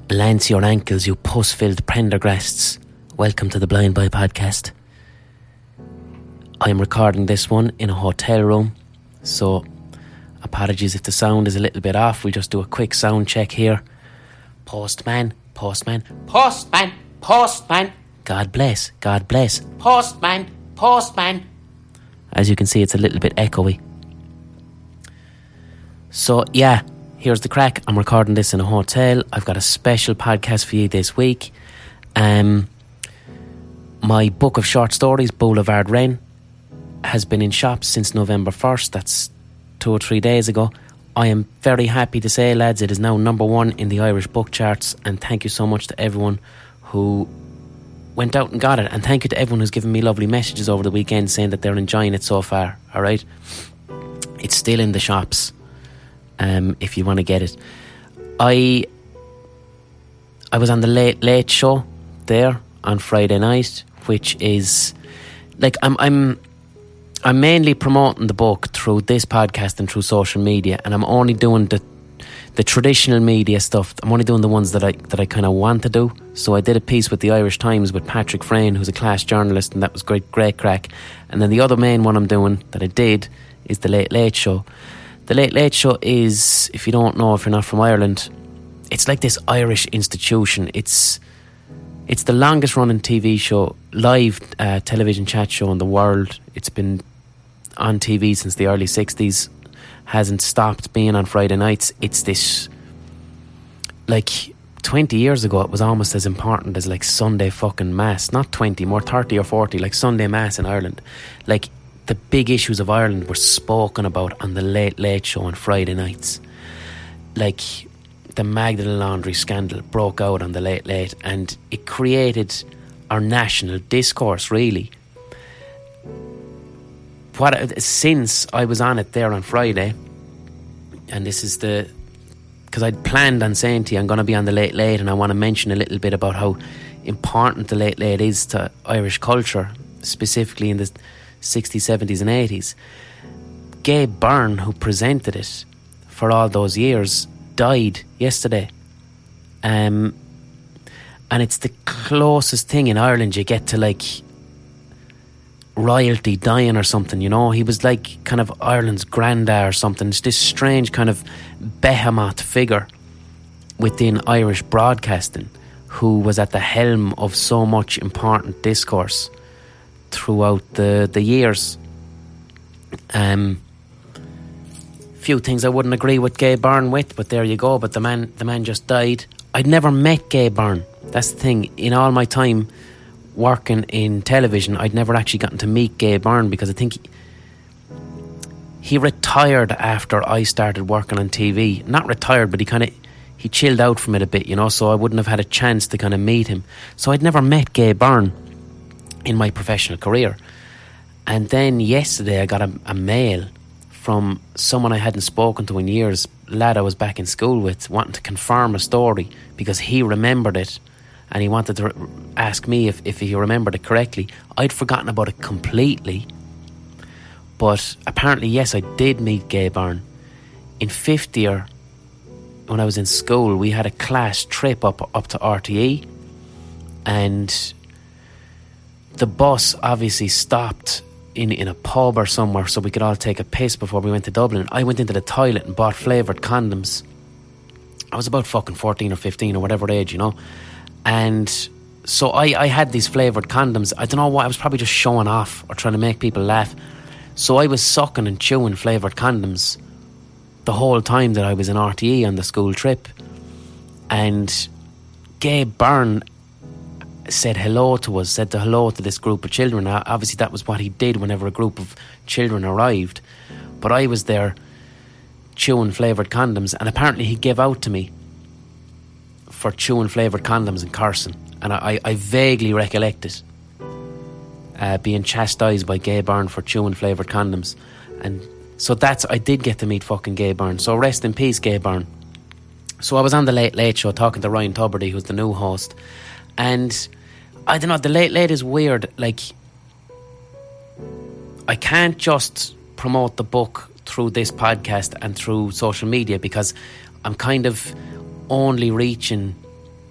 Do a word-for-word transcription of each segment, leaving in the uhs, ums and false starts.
Lance your ankles, you puss-filled Prendergasts. Welcome to the Blind Boy Podcast. I'm recording this one in a hotel room, so apologies if the sound is a little bit off. We'll just do a quick sound check here. Postman, postman, postman, postman. God bless, God bless. Postman, postman. As you can see, it's a little bit echoey. So, yeah, here's the crack. I'm recording this in a hotel. I've got a special podcast for you this week. Um, my book of short stories, Boulevard Wren, has been in shops since November first. That's two or three days ago. I am very happy to say, lads, it is now number one in the Irish book charts, and thank you so much to everyone who went out and got it, and thank you to everyone who's given me lovely messages over the weekend saying that they're enjoying it so far. Alright, it's still in the shops um, if you want to get it. I I was on the Late Late Show there on Friday night, which is like I'm I'm I'm mainly promoting the book through this podcast and through social media, and I'm only doing the the traditional media stuff. I'm only doing the ones that I that I kind of want to do. So I did a piece with the Irish Times with Patrick Frayne, who's a class journalist, and that was great, great crack. And then the other main one I'm doing that I did is the Late Late Show. The Late Late Show is, if you don't know, if you're not from Ireland, it's like this Irish institution. It's it's the longest running T V show, live uh, television chat show in the world. It's been on T V since the early sixties, hasn't stopped being on Friday nights. It's this, like twenty years ago it was almost as important as like Sunday fucking Mass. Not twenty, more thirty or forty, like Sunday Mass in Ireland. Like the big issues of Ireland were spoken about on the Late Late Show on Friday nights. Like the Magdalene Laundry scandal broke out on the Late Late, and it created our national discourse, really. What since I was on it there on Friday, and this is the, because I'd planned on saying to you I'm going to be on the Late Late, and I want to mention a little bit about how important the Late Late is to Irish culture, specifically in the sixties, seventies and eighties. Gabe Byrne, who presented it for all those years, died yesterday, um, and it's the closest thing in Ireland you get to like royalty dying or something, you know. He was like kind of Ireland's granddad or something. It's this strange kind of behemoth figure within Irish broadcasting who was at the helm of so much important discourse throughout the, the years. Um, few things I wouldn't agree with Gabe Byrne with, but there you go. But the man, the man just died. I'd never met Gabe Byrne. That's the thing. In all my time working in television, I'd never actually gotten to meet Gabe Byrne, because I think he, he retired after I started working on T V. Not retired, but he kind of he chilled out from it a bit, you know, so I wouldn't have had a chance to kind of meet him. So I'd never met Gabe Byrne in my professional career. And then yesterday I got a, a mail from someone I hadn't spoken to in years, lad I was back in school with, wanting to confirm a story because he remembered it. And he wanted to ask me if, if he remembered it correctly. I'd forgotten about it completely. But apparently, yes, I did meet Gabe Byrne. In fifth year, when I was in school, we had a class trip up, up to R T E. And the bus obviously stopped in, in a pub or somewhere so we could all take a piss before we went to Dublin. I went into the toilet and bought flavoured condoms. I was about fucking fourteen or fifteen or whatever age, you know. And so I, I had these flavoured condoms. I don't know why, I was probably just showing off or trying to make people laugh. So I was sucking and chewing flavoured condoms the whole time that I was in R T E on the school trip. And Gabe Byrne said hello to us, said hello to this group of children. Obviously that was what he did whenever a group of children arrived. But I was there chewing flavoured condoms, and apparently he gave out to me for chewing flavoured condoms in Carson, and I, I vaguely recollect it, uh, being chastised by Gabe Byrne for chewing flavoured condoms. And so that's, I did get to meet fucking Gabe Byrne, so rest in peace Gabe Byrne. So I was on the Late Late Show talking to Ryan Tubridy, who's the new host, and I don't know, the Late Late is weird. Like, I can't just promote the book through this podcast and through social media, because I'm kind of only reaching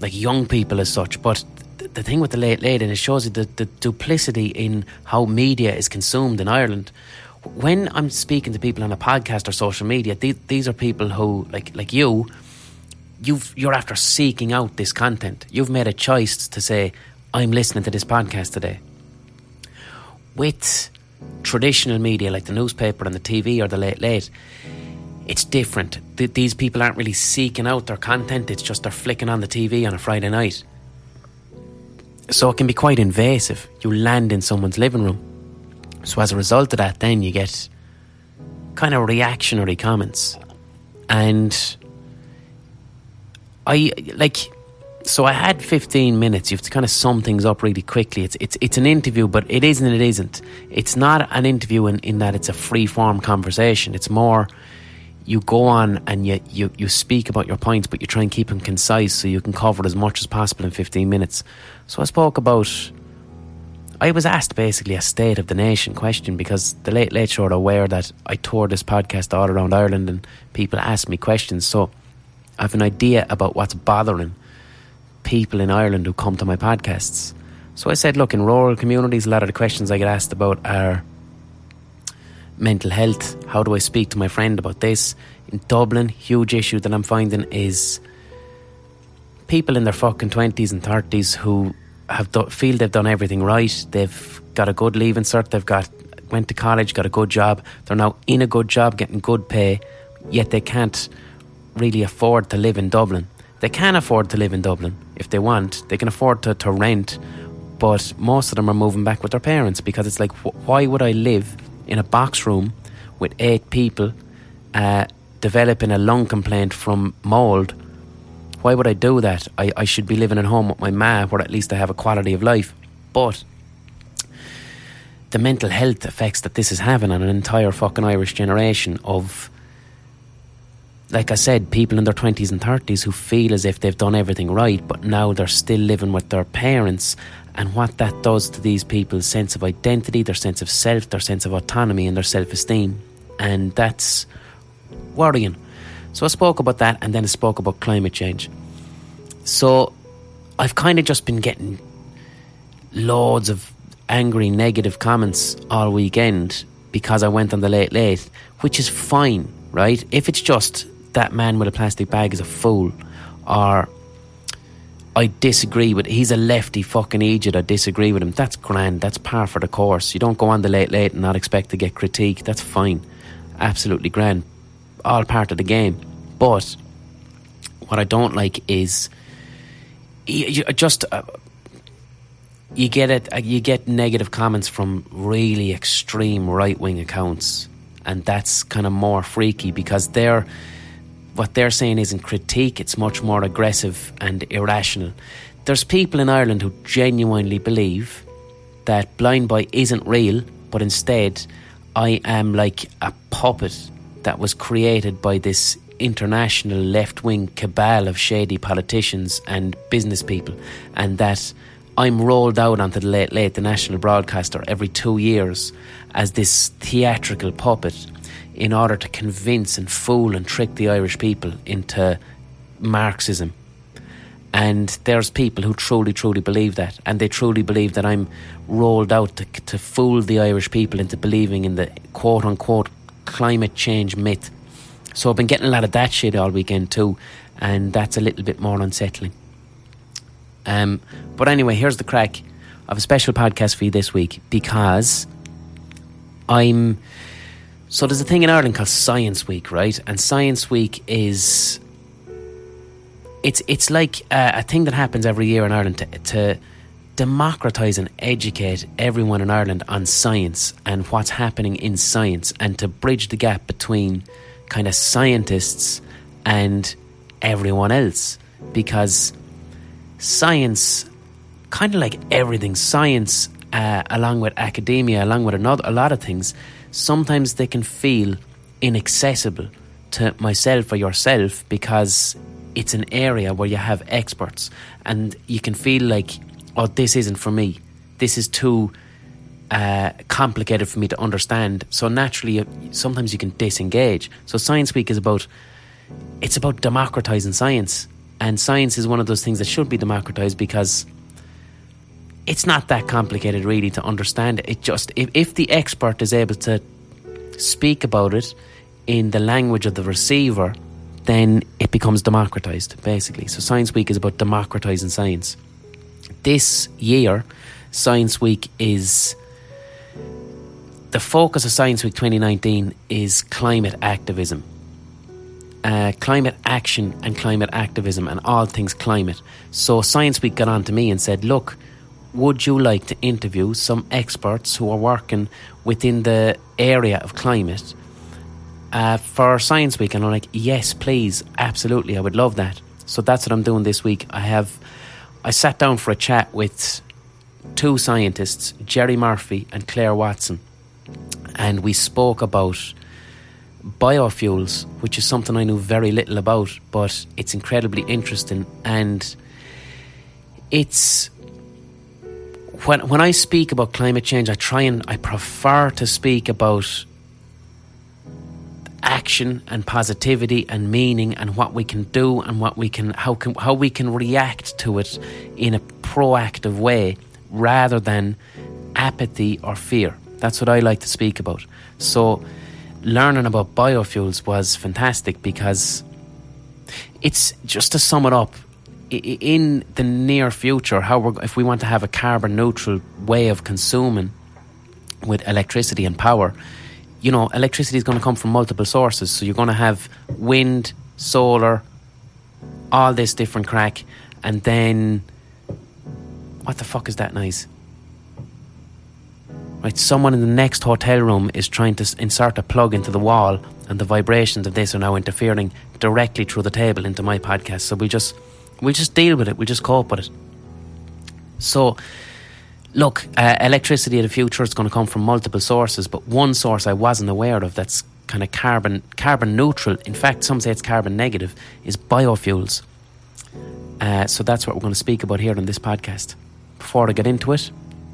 like young people as such. But th- the thing with the Late Late, and it shows you the, the duplicity in how media is consumed in Ireland. When I'm speaking to people on a podcast or social media, th- these are people who, like like you, you've you're after seeking out this content. You've made a choice to say, I'm listening to this podcast today. With traditional media like the newspaper and the T V or the Late Late, it's different. Th- these people aren't really seeking out their content. It's just they're flicking on the T V on a Friday night. So it can be quite invasive. You land in someone's living room. So as a result of that, then you get kind of reactionary comments. And I, like... So I had fifteen minutes. You have to kind of sum things up really quickly. It's it's it's an interview, but it is and it isn't. It's not an interview in, in that it's a free-form conversation. It's more, you go on and you, you, you speak about your points, but you try and keep them concise so you can cover as much as possible in fifteen minutes. So I spoke about... I was asked basically a state of the nation question, because the Late Late Show are aware that I tour this podcast all around Ireland and people ask me questions. So I have an idea about what's bothering people in Ireland who come to my podcasts. So I said, look, in rural communities, a lot of the questions I get asked about are mental health. How do I speak to my friend about this? In Dublin, huge issue that I'm finding is people in their fucking twenties and thirties who have do- feel they've done everything right. They've got a good leaving cert. They've got went to college, got a good job. They're now in a good job, getting good pay, yet they can't really afford to live in Dublin. They can afford to live in Dublin if they want. They can afford to, to rent, but most of them are moving back with their parents, because it's like, wh- why would I live in a box room with eight people uh, developing a lung complaint from mould? Why would I do that? I, I should be living at home with my ma, where at least I have a quality of life. But the mental health effects that this is having on an entire fucking Irish generation of, like I said, people in their twenties and thirties who feel as if they've done everything right, but now they're still living with their parents, and what that does to these people's sense of identity, their sense of self, their sense of autonomy and their self-esteem. And that's worrying. So I spoke about that, and then I spoke about climate change. So I've kind of just been getting loads of angry, negative comments all weekend because I went on the Late Late, which is fine, right? If it's just that man with a plastic bag is a fool, or I disagree with, he's a lefty fucking idiot, I disagree with him, that's grand, that's par for the course. You don't go on the Late Late and not expect to get critique. That's fine, absolutely grand, all part of the game. But what I don't like is you, you just uh, you get it uh, you get negative comments from really extreme right-wing accounts, and that's kind of more freaky, because they're what they're saying isn't critique, it's much more aggressive and irrational. There's people in Ireland who genuinely believe that Blind Boy isn't real, but instead I am like a puppet that was created by this international left-wing cabal of shady politicians and business people, and that I'm rolled out onto the Late Late, the national broadcaster, every two years as this theatrical puppet in order to convince and fool and trick the Irish people into Marxism. And there's people who truly, truly believe that, and they truly believe that I'm rolled out to, to fool the Irish people into believing in the quote-unquote climate change myth. So I've been getting a lot of that shit all weekend too, and that's a little bit more unsettling. Um, but anyway, here's the crack. I have a special podcast for you this week, because I'm... So there's a thing in Ireland called Science Week, right? And Science Week is... It's it's like a, a thing that happens every year in Ireland to, to democratise and educate everyone in Ireland on science and what's happening in science, and to bridge the gap between kind of scientists and everyone else. Because science, kind of like everything, science uh, along with academia, along with another, a lot of things, sometimes they can feel inaccessible to myself or yourself, because it's an area where you have experts and you can feel like, oh, this isn't for me, this is too uh, complicated for me to understand. So naturally sometimes you can disengage. So Science Week is about, it's about democratising science. And science is one of those things that should be democratized because it's not that complicated really to understand. It just, if, if the expert is able to speak about it in the language of the receiver, then it becomes democratized, basically. So Science Week is about democratizing science. This year, Science Week is... The focus of Science Week twenty nineteen is climate activism. Uh, climate action and climate activism and all things climate. So Science Week got on to me and said, look, would you like to interview some experts who are working within the area of climate uh, for Science Week? And I'm like, yes, please, absolutely, I would love that. So that's what I'm doing this week. I have, I sat down for a chat with two scientists, Jerry Murphy and Claire Watson, and we spoke about biofuels, which is something I knew very little about, but it's incredibly interesting. And it's when when I speak about climate change, I try and I prefer to speak about action and positivity and meaning and what we can do and what we can how can how we can react to it in a proactive way rather than apathy or fear. That's what I like to speak about. So learning about biofuels was fantastic because it's, just to sum it up, in the near future, how we're, if we want to have a carbon neutral way of consuming with electricity and power, you know, electricity is going to come from multiple sources. So you're going to have wind, solar, all this different crack, and then what the fuck is that noise? Right, someone in the next hotel room is trying to insert a plug into the wall, and the vibrations of this are now interfering directly through the table into my podcast. So we just we'll just deal with it. We'll just cope with it. So, look, uh, electricity of the future is going to come from multiple sources, but one source I wasn't aware of that's kind of carbon carbon neutral. In fact, some say it's carbon negative. Is biofuels. Uh, so that's what we're going to speak about here on this podcast. Before I get into it,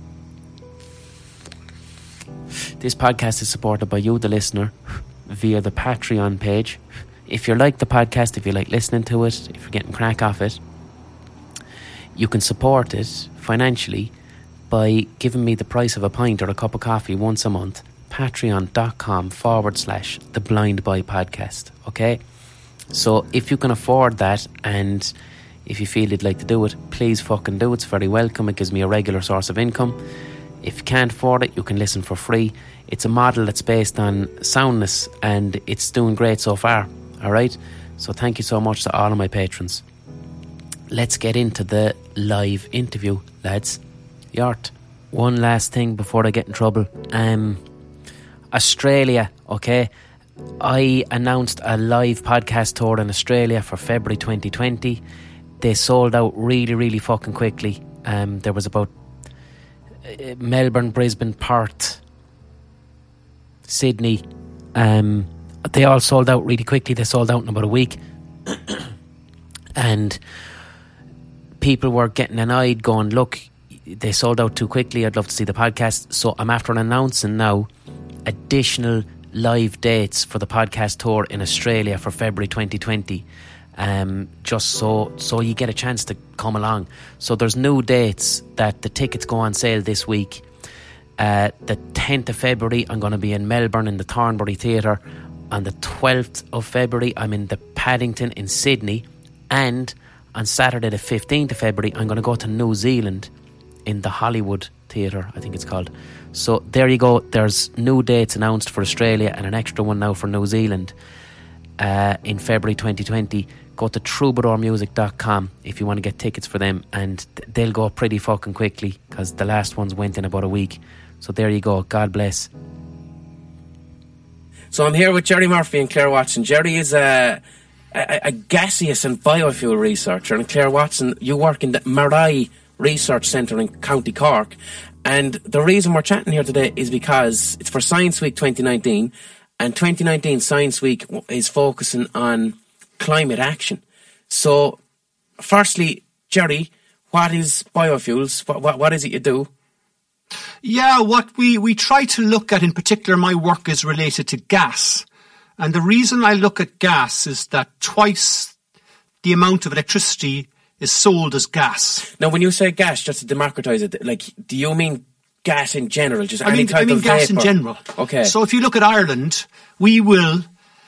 this podcast is supported by you, the listener, via the Patreon page. If you like the podcast, if you like listening to it, if you're getting crack off it, you can support it financially by giving me the price of a pint or a cup of coffee once a month. Patreon.com forward slash The Blind Boy Podcast. Okay? So if you can afford that and if you feel you'd like to do it, please fucking do it. It's very welcome. It gives me a regular source of income. If you can't afford it, you can listen for free. It's a model that's based on soundness and it's doing great so far. Alright? So thank you so much to all of my patrons. Let's get into the live interview, lads. Yart. One last thing before I get in trouble. Um, Australia, okay? I announced a live podcast tour in Australia for February twenty twenty. They sold out really, really fucking quickly. Um, there was about Melbourne, Brisbane, Perth, Sydney. Um, they all sold out really quickly. They sold out in about a week. And people were getting annoyed going, look, they sold out too quickly. I'd love to see the podcast. So I'm after announcing now additional live dates for the podcast tour in Australia for February twenty twenty. Um, just so so you get a chance to come along. So there's new dates that the tickets go on sale this week. Uh, the tenth of February I'm going to be in Melbourne in the Thornbury Theatre. On the twelfth of February I'm in the Paddington in Sydney. And on Saturday the fifteenth of February I'm going to go to New Zealand in the Hollywood Theatre, I think it's called. So there you go. There's new dates announced for Australia and an extra one now for New Zealand uh, in February twenty twenty. Go to troubadour music dot com if you want to get tickets for them, and they'll go pretty fucking quickly because the last ones went in about a week. So there you go. God bless. So I'm here with Jerry Murphy and Claire Watson. Jerry is a, a, a gaseous and biofuel researcher, and Claire Watson, you work in the Marai Research Centre in County Cork. And the reason we're chatting here today is because it's for Science Week twenty nineteen, and twenty nineteen Science Week is focusing on climate action. So, firstly, Jerry, what is biofuels? What, what, what is it you do? Yeah, what we, we try to look at in particular, my work is related to gas. And the reason I look at gas is that twice the amount of electricity is sold as gas. Now, when you say gas, just to democratise it, like, do you mean gas in general? Just I any mean, type I mean of gas vapour? in general. Okay. So if you look at Ireland, we will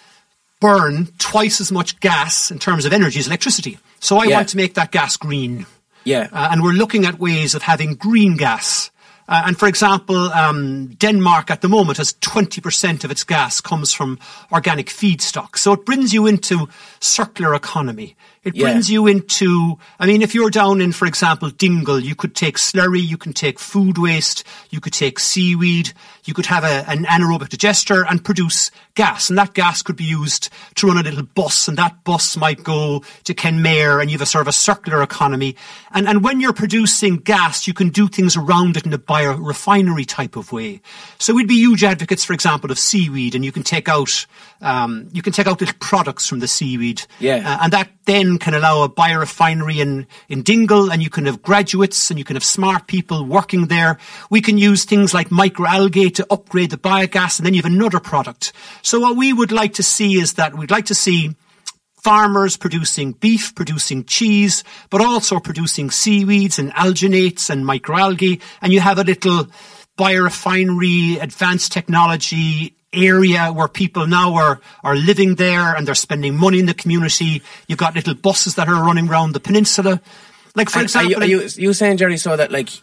burn twice as much gas in terms of energy as electricity. So I Yeah. want to make that gas green. Yeah. Uh, and we're looking at ways of having green gas. Uh, and for example, um, Denmark at the moment has twenty percent of its gas comes from organic feedstock. So it brings you into circular economy. It Yeah. brings you into, I mean, if you're down in, for example, Dingle, you could take slurry, you can take food waste, you could take seaweed, you could have a, an anaerobic digester and produce gas. And that gas could be used to run a little bus, and that bus might go to Kenmare, and you have a sort of a circular economy. And, and when you're producing gas, you can do things around it in a biorefinery type of way. So we'd be huge advocates, for example, of seaweed, and you can take out, um, you can take out little products from the seaweed. Yeah. Uh, and that then can allow a biorefinery in, in Dingle, and you can have graduates and you can have smart people working there. We can use things like microalgae to upgrade the biogas, and then you have another product. So what we would like to see is that we'd like to see farmers producing beef, producing cheese, but also producing seaweeds and alginates and microalgae, and you have a little biorefinery, advanced technology area where people now are, are living there and they're spending money in the community. You've got little buses that are running around the peninsula. Like, for And example... Are you, are you, you saying, Jerry, so that, like,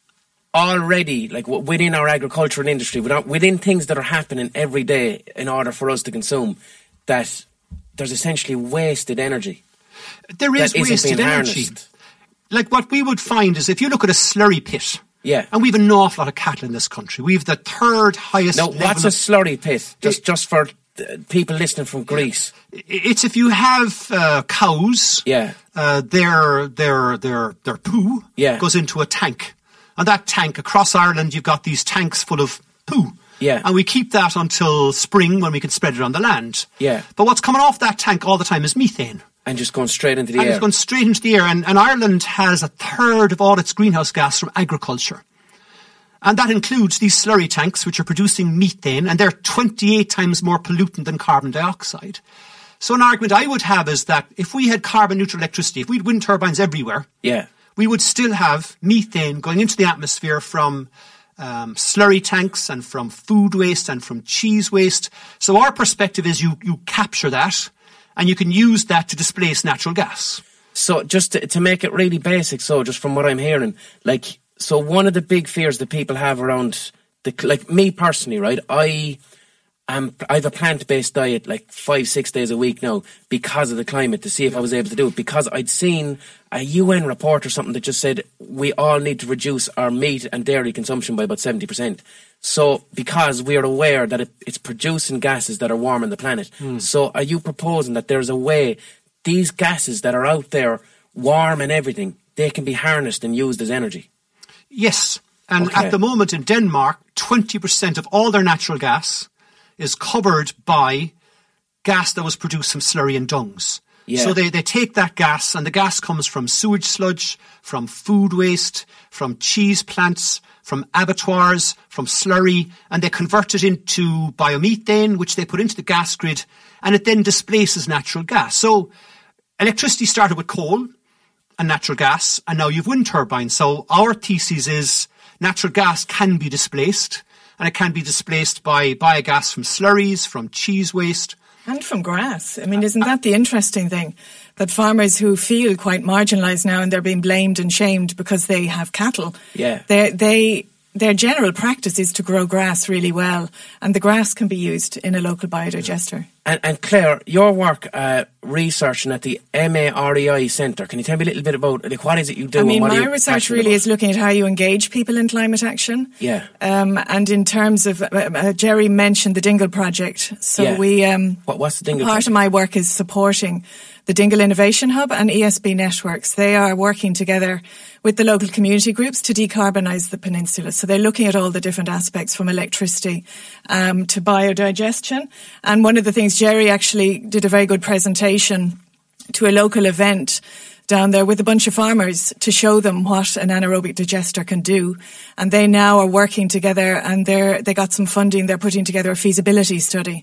already, like, w- within our agricultural industry, without, within things that are happening every day in order for us to consume, that there's essentially wasted energy? There is that isn't wasted being energy. harnessed. Like, what we would find is if you look at a slurry pit... Yeah. And we have an awful lot of cattle in this country. We have the third highest Now, level what's a of- slurry pit? Just, It- just for uh, people listening from Greece. It's if you have uh, cows, Yeah. uh, their their their their poo Yeah. goes into a tank, and that tank across Ireland, you've got these tanks full of poo. Yeah. And we keep that until spring when we can spread it on the land. Yeah. But what's coming off that tank all the time is methane. And just going straight into the And air. it's going straight into the air. And, and Ireland has a third of all its greenhouse gas from agriculture. And that includes these slurry tanks, which are producing methane, and they're twenty-eight times more pollutant than carbon dioxide. So an argument I would have is that if we had carbon neutral electricity, if we had wind turbines everywhere, Yeah. we would still have methane going into the atmosphere from um, slurry tanks and from food waste and from cheese waste. So our perspective is you, you capture that and you can use that to displace natural gas. So just to, to make it really basic, so just from what I'm hearing, like, so one of the big fears that people have around, the like me personally, right, I am, I have a plant-based diet like five, six days a week now because of the climate, to see if I was able to do it, because I'd seen a U N report or something that just said we all need to reduce our meat and dairy consumption by about seventy percent. So, because we are aware that it, it's producing gases that are warming the planet. Mm. So are you proposing that there's a way these gases that are out there, warm and everything, they can be harnessed and used as energy? Yes. And Okay. at the moment in Denmark, twenty percent of all their natural gas is covered by gas that was produced from slurry and dungs. Yeah. So they, they take that gas, and the gas comes from sewage sludge, from food waste, from cheese plants, from abattoirs, from slurry, and they convert it into biomethane, which they put into the gas grid, and it then displaces natural gas. So electricity started with coal and natural gas, and now you've wind turbines. So our thesis is natural gas can be displaced, and it can be displaced by biogas from slurries, from cheese waste. And from grass. I mean, isn't that the interesting thing? That farmers who feel quite marginalised now and they're being blamed and shamed because they have cattle, Yeah. they, they, their general practice is to grow grass really well, and the grass can be used in a local biodigester. And, and Claire, your work uh, researching at the M A R E I Centre, can you tell me a little bit about, like, what is it you do? I mean, and what are my you research passionate really about? is looking at how you engage people in climate action. Yeah. Um, and in terms of, uh, uh, Jerry mentioned the Dingle Project. So Yeah. we, um, What, what's the Dingle part Project? of my work is supporting the Dingle Innovation Hub and E S B Networks. They are working together with the local community groups to decarbonise the peninsula. So they're looking at all the different aspects, from electricity um, to biodigestion. And one of the things, Jerry actually did a very good presentation to a local event down there with a bunch of farmers to show them what an anaerobic digester can do. And they now are working together, and they're, they got some funding. They're putting together a feasibility study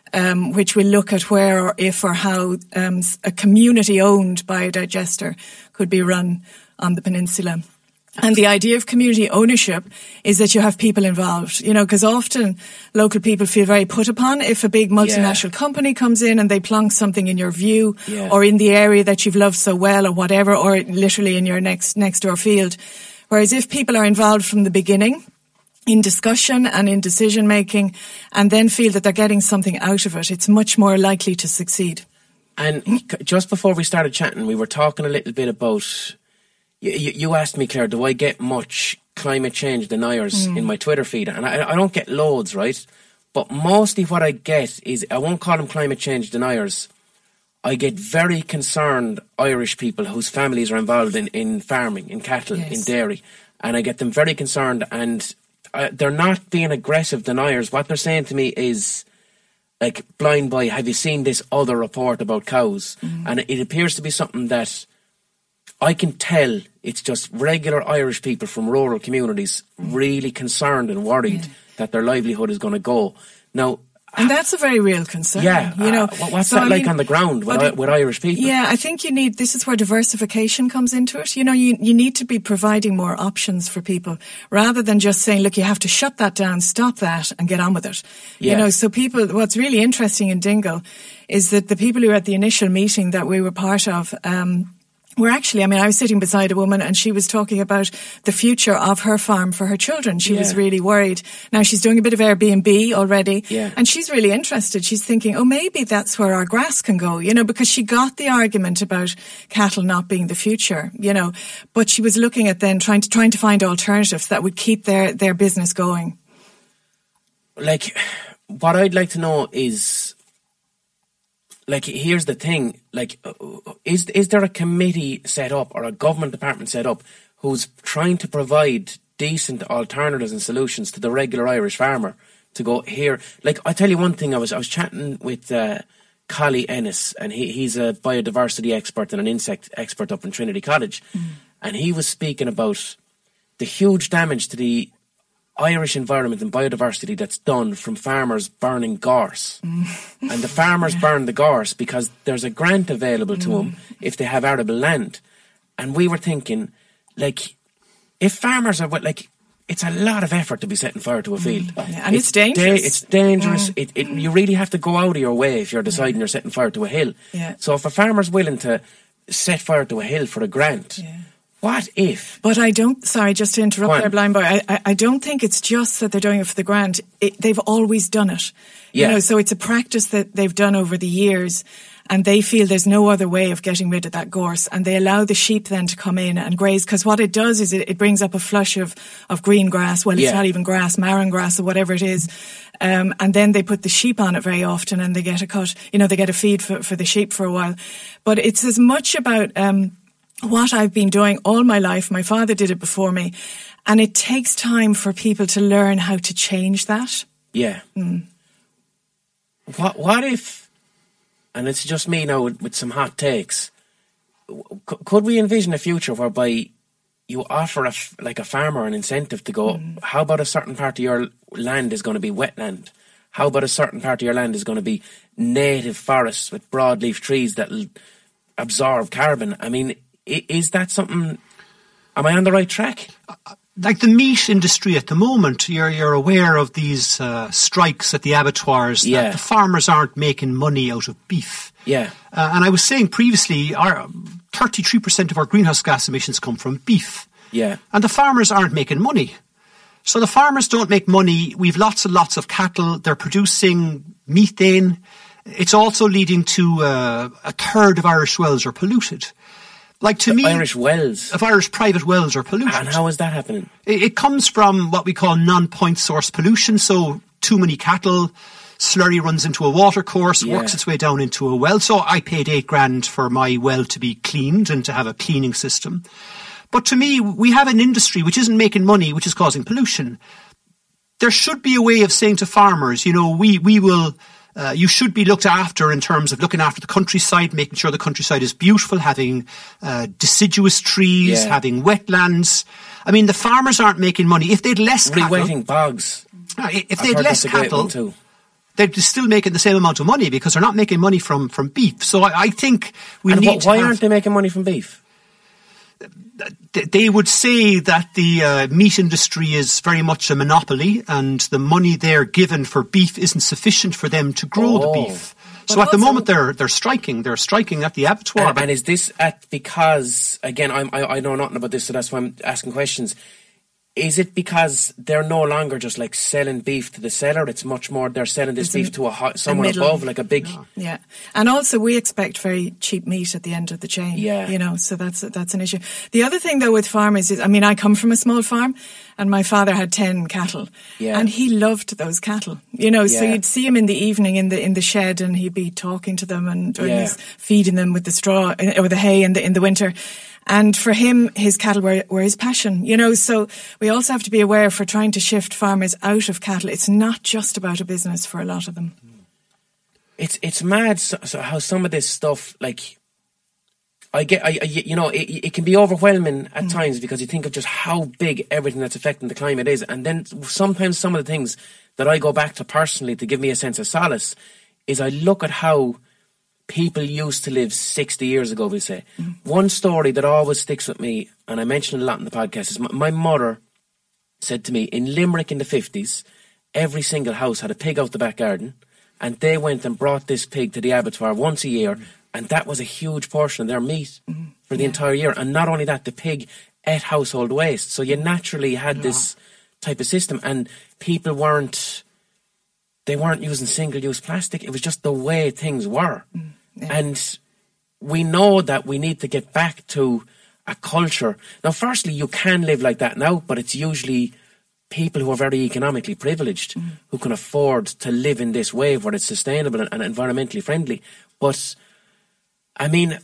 um, which will look at where or if or how um, a community-owned biodigester could be run on the peninsula. And the idea of community ownership is that you have people involved, you know, because often local people feel very put upon if a big multinational yeah. company comes in and they plonk something in your view yeah. or in the area that you've loved so well or whatever, or literally in your next next door field. Whereas if people are involved from the beginning in discussion and in decision making and then feel that they're getting something out of it, it's much more likely to succeed. And just before we started chatting, we were talking a little bit about... You, you asked me, Claire, do I get much climate change deniers mm. in my Twitter feed? And I, I don't get loads, right? But mostly what I get is, I won't call them climate change deniers. I get very concerned Irish people whose families are involved in, in farming, in cattle, yes. in dairy. And I get them very concerned, and uh, they're not being aggressive deniers. What they're saying to me is, like, blind boy, have you seen this other report about cows? Mm. And it appears to be something that I can tell it's just regular Irish people from rural communities really concerned and worried yeah. that their livelihood is going to go. Now, and that's a very real concern. Yeah, you know, uh, what's so that I like mean, on the ground with, I, with Irish people? Yeah, I think you need. This is where diversification comes into it. You know, you you need to be providing more options for people rather than just saying, "Look, you have to shut that down, stop that, and get on with it." Yeah. You know, so people. What's really interesting in Dingle is that the people who were at the initial meeting that we were part of. Um, We're actually, I mean, I was sitting beside a woman and she was talking about the future of her farm for her children. She yeah. was really worried. Now she's doing a bit of Airbnb already yeah. and she's really interested. She's thinking, oh, maybe that's where our grass can go, you know, because she got the argument about cattle not being the future, you know, but she was looking at then trying to, trying to find alternatives that would keep their, their business going. Like, what I'd like to know is, like, here's the thing, like, is is there a committee set up or a government department set up who's trying to provide decent alternatives and solutions to the regular Irish farmer to go here? Like, I tell you one thing, I was I was chatting with uh, Collie Ennis, and he, he's a biodiversity expert and an insect expert up in Trinity College, mm. and he was speaking about the huge damage to the Irish environment and biodiversity that's done from farmers burning gorse. Mm. And the farmers yeah. burn the gorse because there's a grant available to mm. them if they have arable land. And we were thinking, like, if farmers are, like, it's a lot of effort to be setting fire to a field. Mm. Yeah, and it's, it's dangerous. Da- it's dangerous. Mm. It, it, you really have to go out of your way if you're deciding yeah. you're setting fire to a hill. Yeah. So if a farmer's willing to set fire to a hill for a grant, yeah. what if? But I don't, sorry, just to interrupt there, Blind Boy, I, I, I don't think it's just that they're doing it for the grant. It, they've always done it. Yeah. You know, so it's a practice that they've done over the years and they feel there's no other way of getting rid of that gorse and they allow the sheep then to come in and graze because what it does is it, it brings up a flush of, of green grass. Well, it's yeah. not even grass, marron grass or whatever it is. Um, and then they put the sheep on it very often and they get a cut, you know, they get a feed for, for the sheep for a while. But it's as much about, um, what I've been doing all my life. My father did it before me. And it takes time for people to learn how to change that. Yeah. Mm. What What if, and it's just me now with, with some hot takes, c- could we envision a future whereby you offer a, like a farmer an incentive to go, mm. how about a certain part of your land is going to be wetland? How about a certain part of your land is going to be native forests with broadleaf trees that will absorb carbon? I mean, is that something, am I on the right track? Like the meat industry at the moment, you're you're aware of these uh, strikes at the abattoirs that yeah. the farmers aren't making money out of beef. Yeah. Uh, and I was saying previously, our thirty-three percent of our greenhouse gas emissions come from beef. Yeah. And the farmers aren't making money. So the farmers don't make money. We've lots and lots of cattle. They're producing methane. It's also leading to uh, a third of Irish wells are polluted. Like to the me, Irish wells of Irish private wells are polluted. And how is that happening? It, it comes from what we call non-point source pollution. So too many cattle, slurry runs into a water course, yeah. works its way down into a well. So I paid eight grand for my well to be cleaned and to have a cleaning system. But to me, we have an industry which isn't making money, which is causing pollution. There should be a way of saying to farmers, you know, we we will. Uh, you should be looked after in terms of looking after the countryside, making sure the countryside is beautiful, having uh, deciduous trees, yeah. having wetlands. I mean, the farmers aren't making money. If they'd less cattle... Rewetting bogs. Uh, if they'd less cattle, they're still making the same amount of money because they're not making money from, from beef. So I, I think we and need wh- to why have, aren't they making money from beef? They would say that the uh, meat industry is very much a monopoly and the money they're given for beef isn't sufficient for them to grow Oh. the beef. But So at the also- moment they're they're striking. They're striking at the abattoir. And, and is this at because again I'm, I I know nothing about this, so that's why I'm asking questions. Is it because they're no longer just like selling beef to the seller? It's much more they're selling this It's a- beef to a hi- someone middle. above, like a big. Yeah, and also we expect very cheap meat at the end of the chain. Yeah. you know, so that's that's an issue. The other thing though with farmers is, I mean, I come from a small farm, and my father had ten cattle, Yeah. and he loved those cattle. You know, so Yeah. you'd see him in the evening in the in the shed, and he'd be talking to them and or Yeah. he's feeding them with the straw or the hay in the in the winter. And for him, his cattle were, were his passion, you know, so we also have to be aware for trying to shift farmers out of cattle. It's not just about a business for a lot of them. It's it's mad so, so how some of this stuff, like, I get, I, I you know, it, it can be overwhelming at times because you think of just how big everything that's affecting the climate is. And then sometimes some of the things that I go back to personally to give me a sense of solace is I look at how people used to live sixty years ago, we say. One story that always sticks with me, and I mention it a lot in the podcast, is my, my mother said to me, in Limerick in the fifties, every single house had a pig out the back garden, and they went and brought this pig to the abattoir once a year, and that was a huge portion of their meat for the entire year. And not only that, the pig ate household waste. So you naturally had this type of system, and people weren't, they weren't using single-use plastic. It was just the way things were. Yeah. And we know that we need to get back to a culture. Now, firstly, you can live like that now, but it's usually people who are very economically privileged Mm. who can afford to live in this way where it's sustainable and, and environmentally friendly. But, I mean,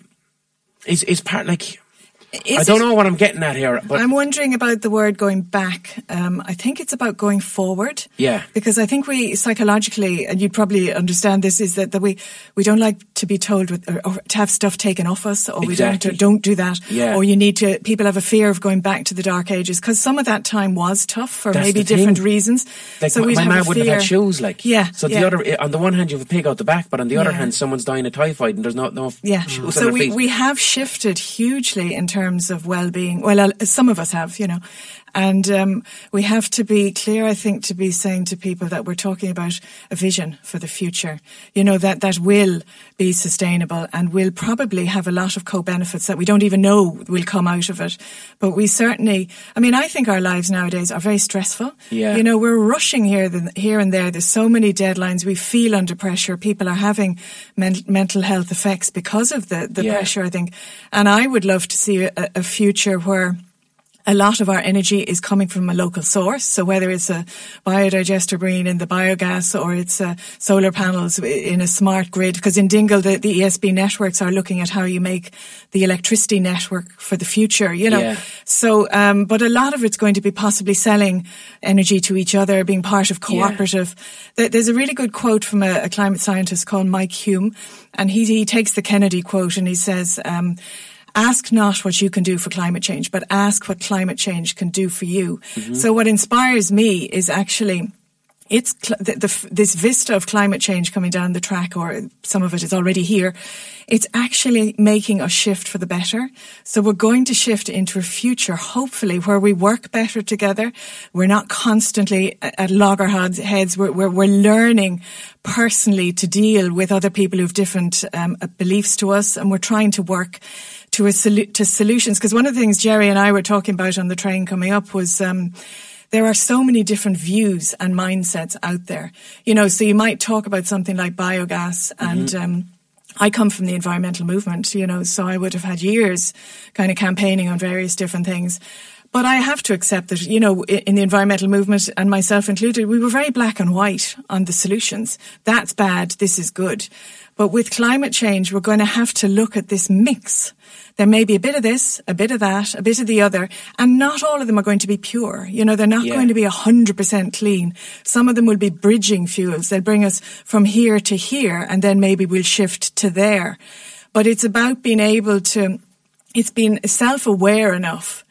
is is part, like, Is I don't it- know what I'm getting at here, but I'm wondering about the word going back. Um, I think it's about going forward. Yeah. Because I think we psychologically, and you'd probably understand this, is that, that we, we don't like to be told with, or, or to have stuff taken off us, or we don't, Exactly. don't do that. Yeah. Or you need to, people have a fear of going back to the dark ages, because some of that time was tough for That's maybe the thing. different reasons. like so my, we'd my have man a wouldn't have had fear. shoes, like. Yeah. So the yeah. other, on the one hand, you have a pig out the back, but on the other Yeah. hand, someone's dying of typhoid and there's no, no Yeah. shoes So on their we, feet. we have shifted hugely in terms of well-being. Well, uh, some of us have, you know. And um, we have to be clear, I think, to be saying to people that we're talking about a vision for the future, you know, that, that will be sustainable and will probably have a lot of co-benefits that we don't even know will come out of it. But we certainly, I mean, I think our lives nowadays are very stressful. Yeah. You know, we're rushing here, here and there. There's so many deadlines. We feel under pressure. People are having men- mental health effects because of the, the Yeah. pressure, I think. And I would love to see a, a future where a lot of our energy is coming from a local source. So whether it's a biodigester bringing in the biogas or it's uh, solar panels in a smart grid, because in Dingle, the, the E S B networks are looking at how you make the electricity network for the future, you know. Yeah. So, um, but a lot of it's going to be possibly selling energy to each other, being part of cooperative. There- There's a really good quote from a, a climate scientist called Mike Hume, and he, he takes the Kennedy quote and he says, um, ask not what you can do for climate change, but ask what climate change can do for you. Mm-hmm. So what inspires me is actually it's cl- the, the, this vista of climate change coming down the track, or some of it is already here. It's actually making us shift for the better. So we're going to shift into a future, hopefully, where we work better together. We're not constantly at at loggerheads. We're, we're, we're learning personally to deal with other people who have different um, beliefs to us, and we're trying to work to a solu- to solutions. Because one of the things Jerry and I were talking about on the train coming up was um, there are so many different views and mindsets out there. You know, so you might talk about something like biogas, mm-hmm. and um, I come from the environmental movement, you know, so I would have had years kind of campaigning on various different things. But I have to accept that, you know, in the environmental movement, and myself included, we were very black and white on the solutions. That's bad, this is good. But with climate change, we're going to have to look at this mix. There may be a bit of this, a bit of that, a bit of the other, and not all of them are going to be pure. You know, they're not Yeah. going to be one hundred percent clean. Some of them will be bridging fuels. They'll bring us from here to here, and then maybe we'll shift to there. But it's about being able to, it's being self-aware enough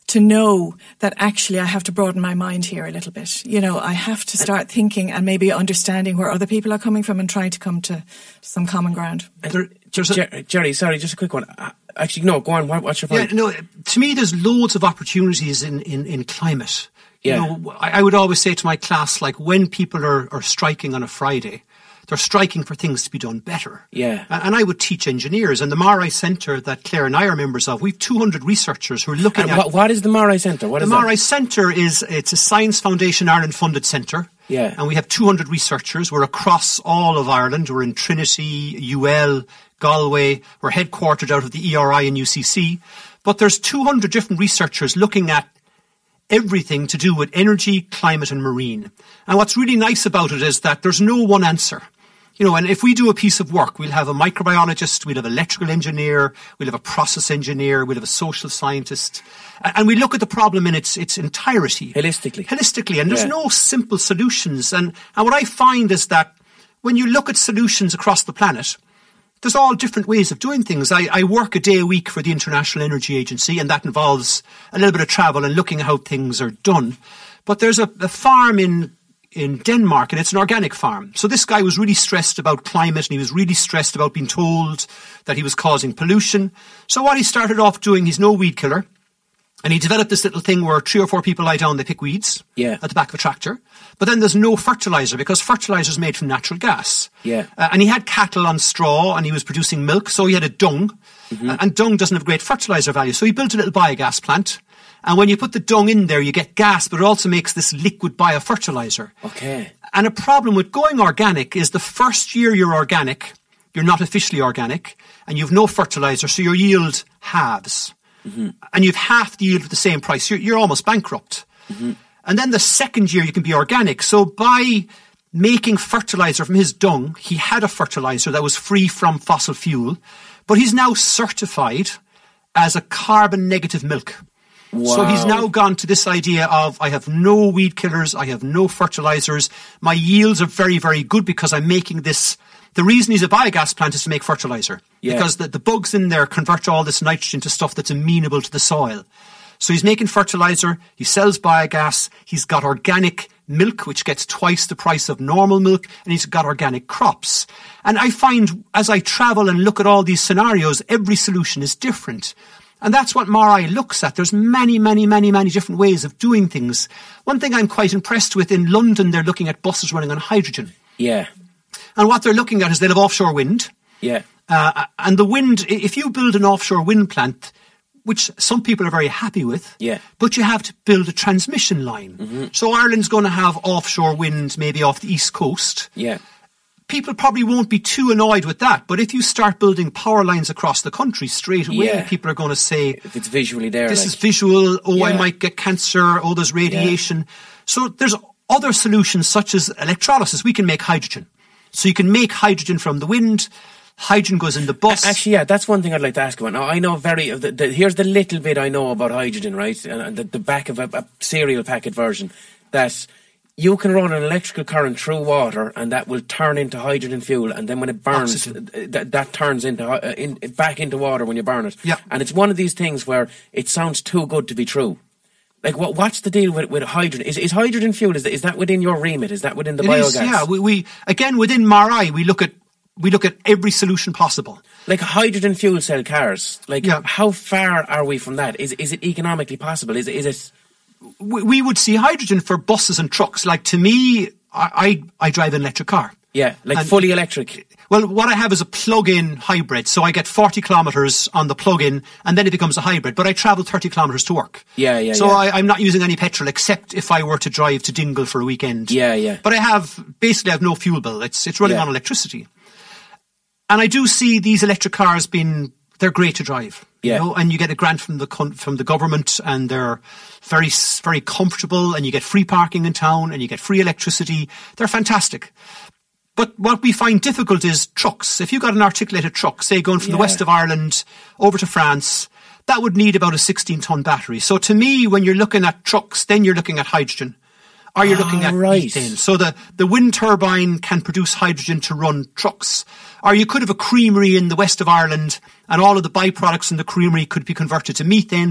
to know that actually I have to broaden my mind here a little bit. You know, I have to start thinking and maybe understanding where other people are coming from and trying to come to some common ground. There, Jer- Jerry, sorry, just a quick one. Actually, no, go on. What, what's your point? Yeah, no, to me, there's loads of opportunities in, in, in climate. Yeah. You know, I, I would always say to my class, like, when people are, are striking on a Friday, they're striking for things to be done better. Yeah. And, and I would teach engineers. And the Marai Centre that Claire and I are members of, we've two hundred researchers who are looking and at... What, what is the Marai Centre? What the is Marai that? Centre is, it's a Science Foundation Ireland funded centre. Yeah. And we have two hundred researchers. We're across all of Ireland. We're in Trinity, U L, Galway. We're headquartered out of the E R I and U C C. But there's two hundred different researchers looking at everything to do with energy, climate and marine. And what's really nice about it is that there's no one answer. You know, and if we do a piece of work, we'll have a microbiologist, we'll have an electrical engineer, we'll have a process engineer, we'll have a social scientist, and we look at the problem in its its entirety. Holistically. Holistically, and there's Yeah. no simple solutions. And, and what I find is that when you look at solutions across the planet, there's all different ways of doing things. I, I work a day a week for the International Energy Agency, and that involves a little bit of travel and looking at how things are done. But there's a, a farm in in Denmark, and it's an organic farm. So this guy was really stressed about climate, and he was really stressed about being told that he was causing pollution. So what he started off doing, he's no weed killer, and he developed this little thing where three or four people lie down, they pick weeds Yeah. at the back of a tractor. But then there's no fertilizer, because fertilizer is made from natural gas. Yeah. Uh, and he had cattle on straw, and he was producing milk, so he had a dung. Mm-hmm. Uh, and dung doesn't have great fertilizer value, so he built a little biogas plant. And when you put the dung in there, you get gas, but it also makes this liquid biofertilizer. Okay. And a problem with going organic is the first year you're organic, you're not officially organic, and you've no fertilizer, so your yield halves. Mm-hmm. And you've half the yield at the same price. You're, you're almost bankrupt. Mm-hmm. And then the second year you can be organic. So by making fertilizer from his dung, he had a fertilizer that was free from fossil fuel, but he's now certified as a carbon negative milk. Wow. So he's now gone to this idea of, I have no weed killers, I have no fertilizers, my yields are very, very good because I'm making this. The reason he's a biogas plant is to make fertilizer. Yeah. Because the, the bugs in there convert all this nitrogen to stuff that's amenable to the soil. So he's making fertilizer, he sells biogas, he's got organic milk, which gets twice the price of normal milk, and he's got organic crops. And I find, as I travel and look at all these scenarios, every solution is different. And that's what Marai looks at. There's many, many, many, many different ways of doing things. One thing I'm quite impressed with, in London, they're looking at buses running on hydrogen. Yeah. And what they're looking at is they'll have offshore wind. Yeah. Uh, and the wind, if you build an offshore wind plant, which some people are very happy with, Yeah. but you have to build a transmission line. Mm-hmm. So Ireland's going to have offshore wind maybe off the east coast. Yeah. People probably won't be too annoyed with that, but if you start building power lines across the country straight away, Yeah. people are going to say, If it's visually there. this like, is visual, oh, I Yeah. might get cancer, oh, there's radiation. So there's other solutions such as electrolysis. We can make hydrogen. So you can make hydrogen from the wind, hydrogen goes in the bus. Actually, yeah, that's one thing I'd like to ask about. Now, I know very, the, the, here's the little bit I know about hydrogen, right? And, and the, the back of a, a cereal packet version, that you can run an electrical current through water and that will turn into hydrogen fuel, and then when it burns, th- that turns into uh, in, back into water when you burn it. Yeah. And it's one of these things where it sounds too good to be true. Like, what? What's the deal with, with hydrogen? Is, is hydrogen fuel, is, is that within your remit? Is that within the It biogas? is, yeah. We, we again, within Marai, we look at we look at every solution possible. Like hydrogen fuel cell cars, like Yeah. how far are we from that? Is is it economically possible? Is it, is it? We, we would see hydrogen for buses and trucks. Like, to me, I, I, I drive an electric car. Yeah, like And- fully electric. Well, what I have is a plug-in hybrid. So I get forty kilometres on the plug-in, and then it becomes a hybrid. But I travel thirty kilometres to work. Yeah, yeah, So yeah. I, I'm not using any petrol, except if I were to drive to Dingle for a weekend. Yeah, yeah. But I have, basically I have no fuel bill. It's, it's running Yeah. on electricity. And I do see these electric cars being, they're great to drive. Yeah. You know, and you get a grant from the con- from the government, and they're very, s- very comfortable, and you get free parking in town, and you get free electricity. They're fantastic. But what we find difficult is trucks. If you got an articulated truck, say going from the Yeah. west of Ireland over to France, that would need about a sixteen ton battery. So to me, when you're looking at trucks, then you're looking at hydrogen. Or you're looking Ah, at right. methane. So the, the wind turbine can produce hydrogen to run trucks. Or you could have a creamery in the west of Ireland, and all of the byproducts in the creamery could be converted to methane.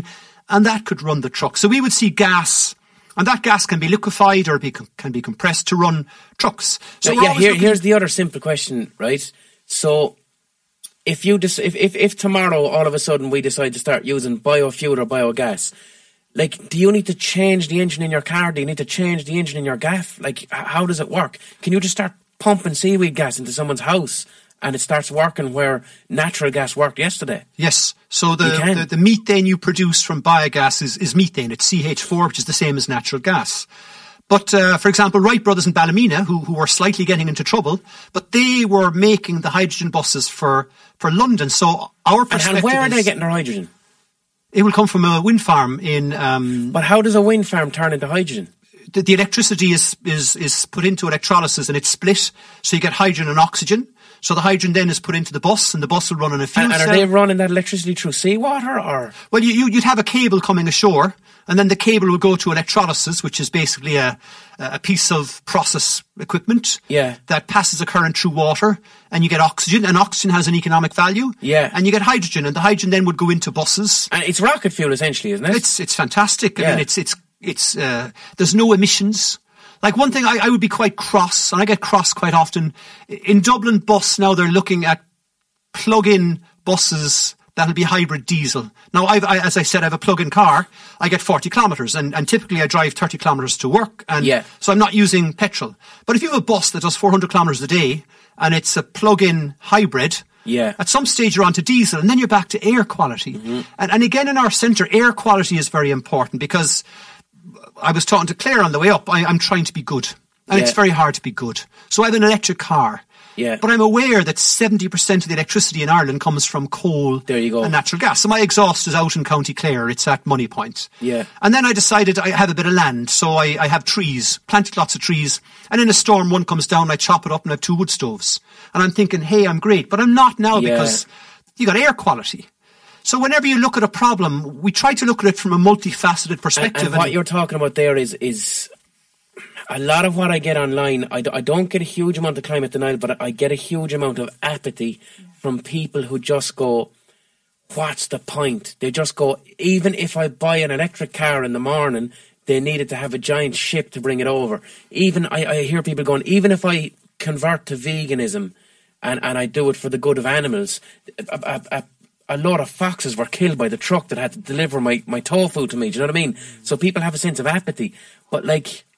and that could run the truck. So we would see gas, and that gas can be liquefied or be, can be compressed to run trucks. So yeah, yeah here, here's the other simple question, right? So if you dis- if, if if tomorrow all of a sudden we decide to start using biofuel or biogas, like, do you need to change the engine in your car? Do you need to change the engine in your gaff? Like, h- how does it work? Can you just start pumping seaweed gas into someone's house and it starts working where natural gas worked yesterday? Yes. So the, the, the methane you produce from biogas is, is methane. It's C H four, which is the same as natural gas. But, uh, for example, Wright Brothers in Ballymena, who, who were slightly getting into trouble, but they were making the hydrogen buses for, for London. So our perspective And, and where are is, they getting their hydrogen? It will come from a wind farm in... Um, but how does a wind farm turn into hydrogen? The, the electricity is, is, is put into electrolysis and it's split, so you get hydrogen and oxygen. So the hydrogen then is put into the bus, and the bus will run on a fuel and, and cell. are they running that electricity through seawater, or? Well, you, you, you'd have a cable coming ashore, and then the cable will go to electrolysis, which is basically a, a piece of process equipment yeah. that passes a current through water, and you get oxygen, and oxygen has an economic value. Yeah. And you get hydrogen, and the hydrogen then would go into buses. And it's rocket fuel, essentially, isn't it? It's it's fantastic. Yeah. I mean, it's it's it's uh, there's no emissions. Like, one thing I, I would be quite cross, and I get cross quite often, in Dublin Bus now they're looking at plug-in buses that'll be hybrid diesel. Now, I've, I, as I said, I have a plug-in car. I get forty kilometres, and, and typically I drive thirty kilometres to work, and yeah. so I'm not using petrol. But if you have a bus that does four hundred kilometres a day, and it's a plug-in hybrid, yeah. at some stage you're onto diesel, and then you're back to air quality. Mm-hmm. And, and again, in our centre, air quality is very important, because I was talking to Claire on the way up. I, I'm trying to be good. And yeah. it's very hard to be good. So I have an electric car. Yeah. But I'm aware that seventy percent of the electricity in Ireland comes from coal there you go. and natural gas. So my exhaust is out in County Clare. It's at Moneypoint. Yeah. And then I decided I have a bit of land. So I, I have trees, planted lots of trees. And in a storm, one comes down, I chop it up and I have two wood stoves. And I'm thinking, hey, I'm great. But I'm not now yeah. because you got air quality. So whenever you look at a problem, we try to look at it from a multifaceted perspective. And, and what you're talking about there is is a lot of what I get online. I, do, I don't get a huge amount of climate denial, but I get a huge amount of apathy from people who just go, what's the point? They just go, even if I buy an electric car in the morning, they needed to have a giant ship to bring it over. Even I, I hear people going, even if I convert to veganism and, and I do it for the good of animals, a, a, a a lot of foxes were killed by the truck that had to deliver my, my tofu to me. Do you know what I mean? So people have a sense of apathy. But, like, h-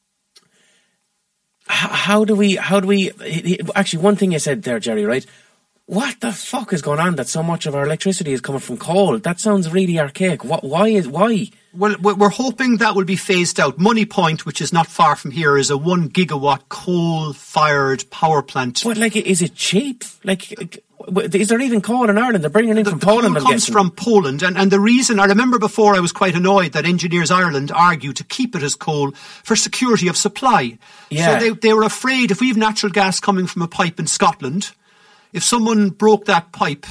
how do we, how do we, actually, one thing you said there, Jerry, right? What the fuck is going on that so much of our electricity is coming from coal? That sounds really archaic. What, why is, why? Well, we're hoping that will be phased out. Moneypoint, which is not far from here, is a one gigawatt coal-fired power plant. But, like, is it cheap? Like, is there even coal in Ireland? They're bringing it in the, from the Poland, coal I'm comes guessing. from Poland. And, and the reason, I remember before I was quite annoyed that Engineers Ireland argued to keep it as coal for security of supply. Yeah. So they, they were afraid if we have natural gas coming from a pipe in Scotland, if someone broke that pipe,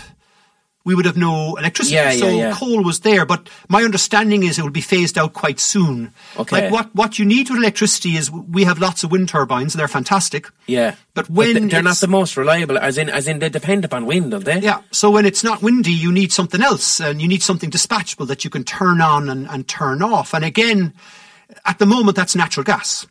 we would have no electricity. Yeah, so yeah, yeah. coal was there, but my understanding is it will be phased out quite soon. Okay. Like what, what you need with electricity is we have lots of wind turbines, they're fantastic. Yeah. But when but they're not it's- the most reliable, as in as in they depend upon wind, don't they? Yeah, so when it's not windy, you need something else, and you need something dispatchable that you can turn on and, and turn off. And again, at the moment, that's natural gas.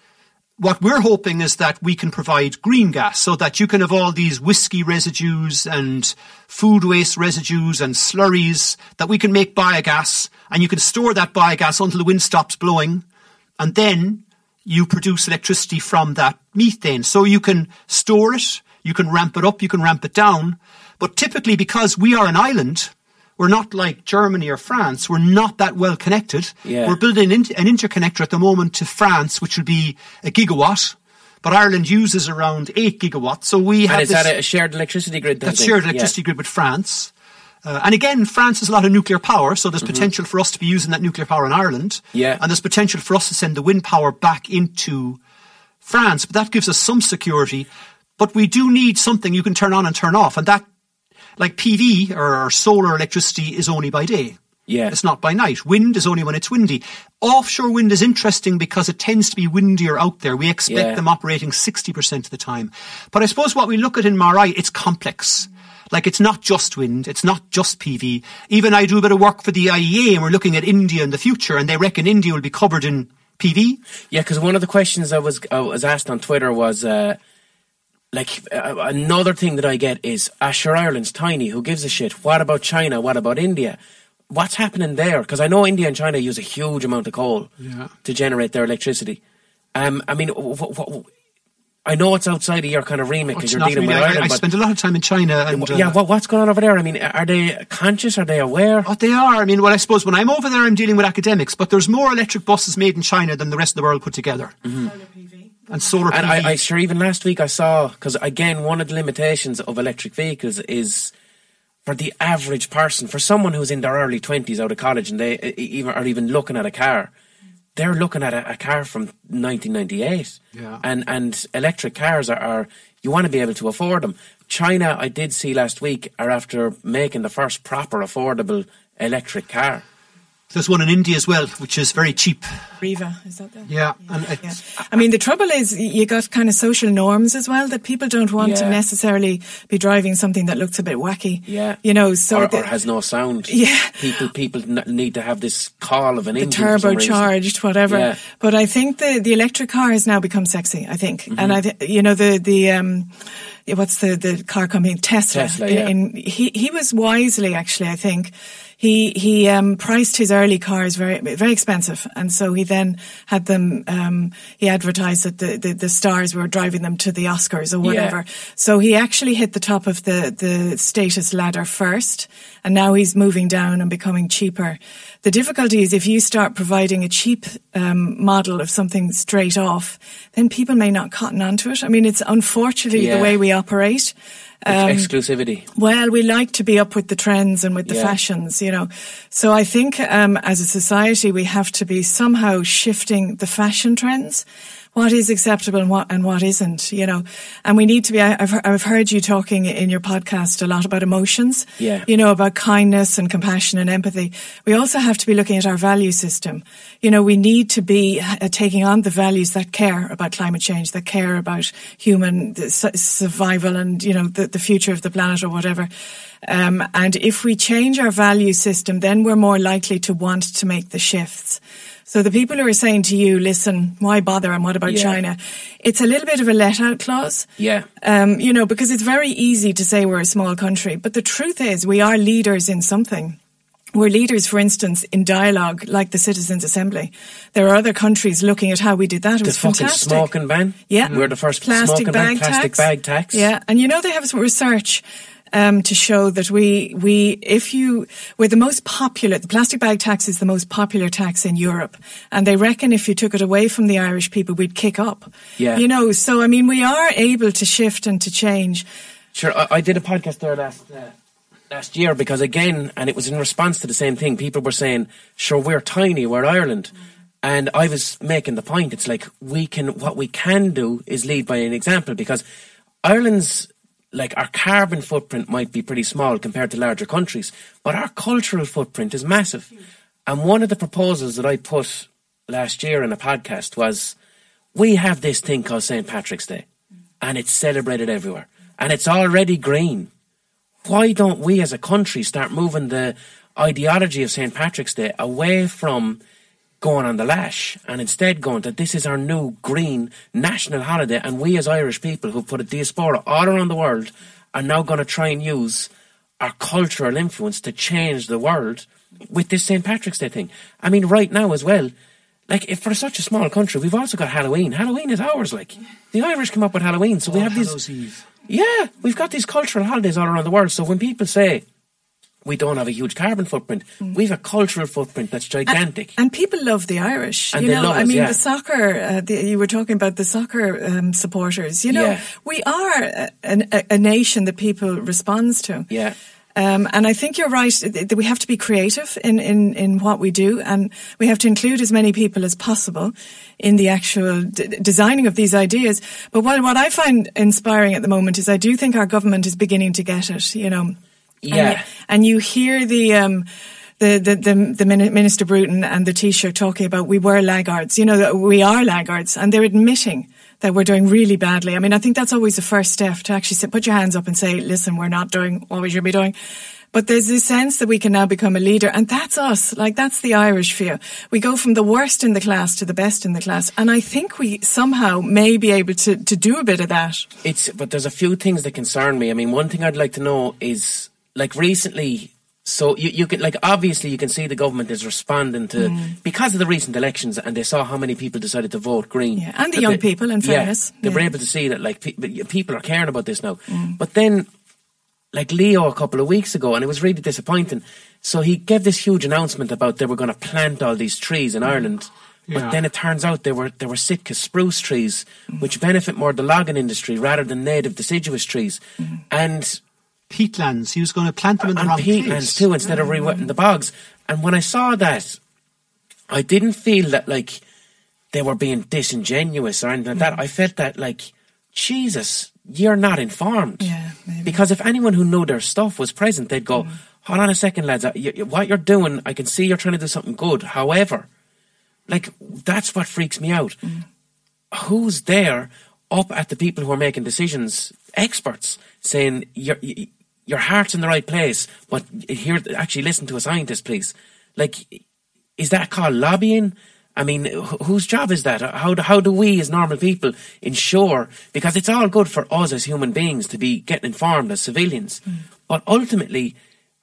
What we're hoping is that we can provide green gas so that you can have all these whiskey residues and food waste residues and slurries that we can make biogas, and you can store that biogas until the wind stops blowing, and then you produce electricity from that methane. So you can store it, you can ramp it up, you can ramp it down. But typically, because we are an island, we're not like Germany or France. We're not that well connected. Yeah. We're building an, an interconnector at the moment to France, which will be a gigawatt. But Ireland uses around eight gigawatts. So we have And is this, that a shared electricity grid? that's then? shared Yeah. electricity grid with France. Uh, and again, France has a lot of nuclear power, so there's Mm-hmm. potential for us to be using that nuclear power in Ireland. Yeah. And there's potential for us to send the wind power back into France. But that gives us some security. But we do need something you can turn on and turn off. And that, like P V or, or solar electricity, is only by day. Yeah. It's not by night. Wind is only when it's windy. Offshore wind is interesting because it tends to be windier out there. We expect Yeah. them operating sixty percent of the time. But I suppose what we look at in Marai, it's complex. Like, it's not just wind, it's not just P V. Even I do a bit of work for the I E A, and we're looking at India in the future, and they reckon India will be covered in P V. Yeah, because one of the questions I was I was asked on Twitter was, uh, like, uh, another thing that I get is, ah, sure, Ireland's tiny, who gives a shit? What about China? What about India? What's happening there? Because I know India and China use a huge amount of coal yeah. to generate their electricity. Um, I mean, w- w- w- I know it's outside of your kind of remit because It's you're dealing really, with I, Ireland. I but spent a lot of time in China. And, yeah, uh, what, what's going on over there? I mean, are they conscious? Are they aware? Oh, they are. I mean, well, I suppose when I'm over there, I'm dealing with academics, but there's more electric buses made in China than the rest of the world put together. Mm-hmm. Solar P V. And solar P V. And I, I sure even last week I saw, because again, one of the limitations of electric vehicles is for the average person, for someone who's in their early twenties out of college and they even are even looking at a car, they're looking at a, a car from nineteen ninety-eight. Yeah. And and electric cars are, are, you want to be able to afford them. China, I did see last week, are after making the first proper affordable electric car. There's one in India as well, which is very cheap. Riva, is that the? Yeah. Yeah. And yeah. I mean, the trouble is you got kind of social norms as well that people don't want Yeah. to necessarily be driving something that looks a bit wacky. Yeah. You know, so Or, the, or has no sound. Yeah. People people n- need to have this call of an the engine for some reason. turbocharged, whatever. Yeah. But I think the, the electric car has now become sexy, I think. Mm-hmm. And I, th- you know, the, the, um, what's the, the car company? Tesla. Tesla, yeah. In, he, he was wisely, actually, I think. He, he, um, priced his early cars very, very expensive. And so he then had them, um, he advertised that the, the, the stars were driving them to the Oscars or whatever. Yeah. So he actually hit the top of the, the status ladder first. And now he's moving down and becoming cheaper. The difficulty is if you start providing a cheap um, model of something straight off, then people may not cotton onto it. I mean, it's unfortunately Yeah. the way we operate. Um, Exclusivity. Well, we like to be up with the trends and with the Yeah. fashions, you know. So I think um, as a society, we have to be somehow shifting the fashion trends. What is acceptable and what and what isn't, you know, and we need to be. I've I've heard you talking in your podcast a lot about emotions, yeah. you know, about kindness and compassion and empathy. We also have to be looking at our value system. You know, we need to be uh, taking on the values that care about climate change, that care about human su- survival and, you know, the, the future of the planet or whatever. Um, and if we change our value system, then we're more likely to want to make the shifts. So the people who are saying to you, listen, why bother and what about Yeah. China? It's a little bit of a let-out clause. Yeah. Um, you know, because it's very easy to say we're a small country. But the truth is we are leaders in something. We're leaders, for instance, in dialogue, like the Citizens' Assembly. There are other countries looking at how we did that. It The was fucking fantastic. smoking ban. Yeah. We're the first Plastic smoking bag ban, plastic tax. bag tax. Yeah. And you know, they have some research Um, to show that we, we, if you, we're the most popular, the plastic bag tax is the most popular tax in Europe. And they reckon if you took it away from the Irish people, we'd kick up. Yeah. You know, so I mean, we are able to shift and to change. Sure, I, I did a podcast there last uh, last year because again, and it was in response to the same thing. People were saying, sure, we're tiny, we're Ireland. And I was making the point, it's like, we can, what we can do is lead by an example because Ireland's, like, our carbon footprint might be pretty small compared to larger countries, but our cultural footprint is massive. And one of the proposals that I put last year in a podcast was, we have this thing called Saint Patrick's Day, and it's celebrated everywhere, and it's already green. Why don't we as a country start moving the ideology of Saint Patrick's Day away from going on the lash and instead going that this is our new green national holiday, and we as Irish people who've put a diaspora all around the world are now going to try and use our cultural influence to change the world with this Saint Patrick's Day thing. I mean, right now as well, like, if for such a small country, we've also got Halloween. Halloween is ours, like. The Irish come up with Halloween, so oh, we have Hallows these... Eve. Yeah, we've got these cultural holidays all around the world, so when people say we don't have a huge carbon footprint, mm. we've a cultural footprint that's gigantic. And, and people love the Irish. And you they know, love I us, mean, yeah. the soccer, uh, the, you were talking about the soccer um, supporters. You know, Yeah. we are a, a, a nation that people responds to. Yeah. Um, and I think you're right that we have to be creative in, in, in what we do, and we have to include as many people as possible in the actual d- designing of these ideas. But what, what I find inspiring at the moment is I do think our government is beginning to get it, you know. Yeah. And, and you hear the, um, the, the, the, the Minister Bruton and the Taoiseach talking about we were laggards, you know, we are laggards, and they're admitting that we're doing really badly. I mean, I think that's always the first step, to actually sit, put your hands up and say, listen, we're not doing what we should be doing. But there's this sense that we can now become a leader, and that's us. Like, that's the Irish feel. We go from the worst in the class to the best in the class, and I think we somehow may be able to, to do a bit of that. It's, but there's a few things that concern me. I mean, one thing I'd like to know is, like, recently, so you, you can, like, obviously you can see the government is responding to, mm. because of the recent elections, and they saw how many people decided to vote Green. Yeah, and the young they, people, in fairness. Yeah, they yeah. were able to see that, like, pe- people are caring about this now. Mm. But then, like Leo a couple of weeks ago, and it was really disappointing. So he gave this huge announcement about they were going to plant all these trees in Ireland. Yeah. But then it turns out they were they were Sitka spruce trees, mm. which benefit more the logging industry rather than native deciduous trees. Mm. And peatlands, he was going to plant them in the and wrong peatlands place. too, instead of rewetting the bogs. And when I saw that, I didn't feel that, like, they were being disingenuous or anything like mm. that. I felt that, like, Jesus, you're not informed. Yeah, maybe. Because if anyone who knew their stuff was present, they'd go, mm. hold on a second, lads, you, you, what you're doing, I can see you're trying to do something good. However, like, that's what freaks me out. Mm. Who's there up at the people who are making decisions, experts, saying, your, your heart's in the right place, but here, actually listen to a scientist, please. Like, is that called lobbying? I mean, wh- whose job is that? How do, how do we as normal people ensure, because it's all good for us as human beings to be getting informed as civilians, mm. but ultimately,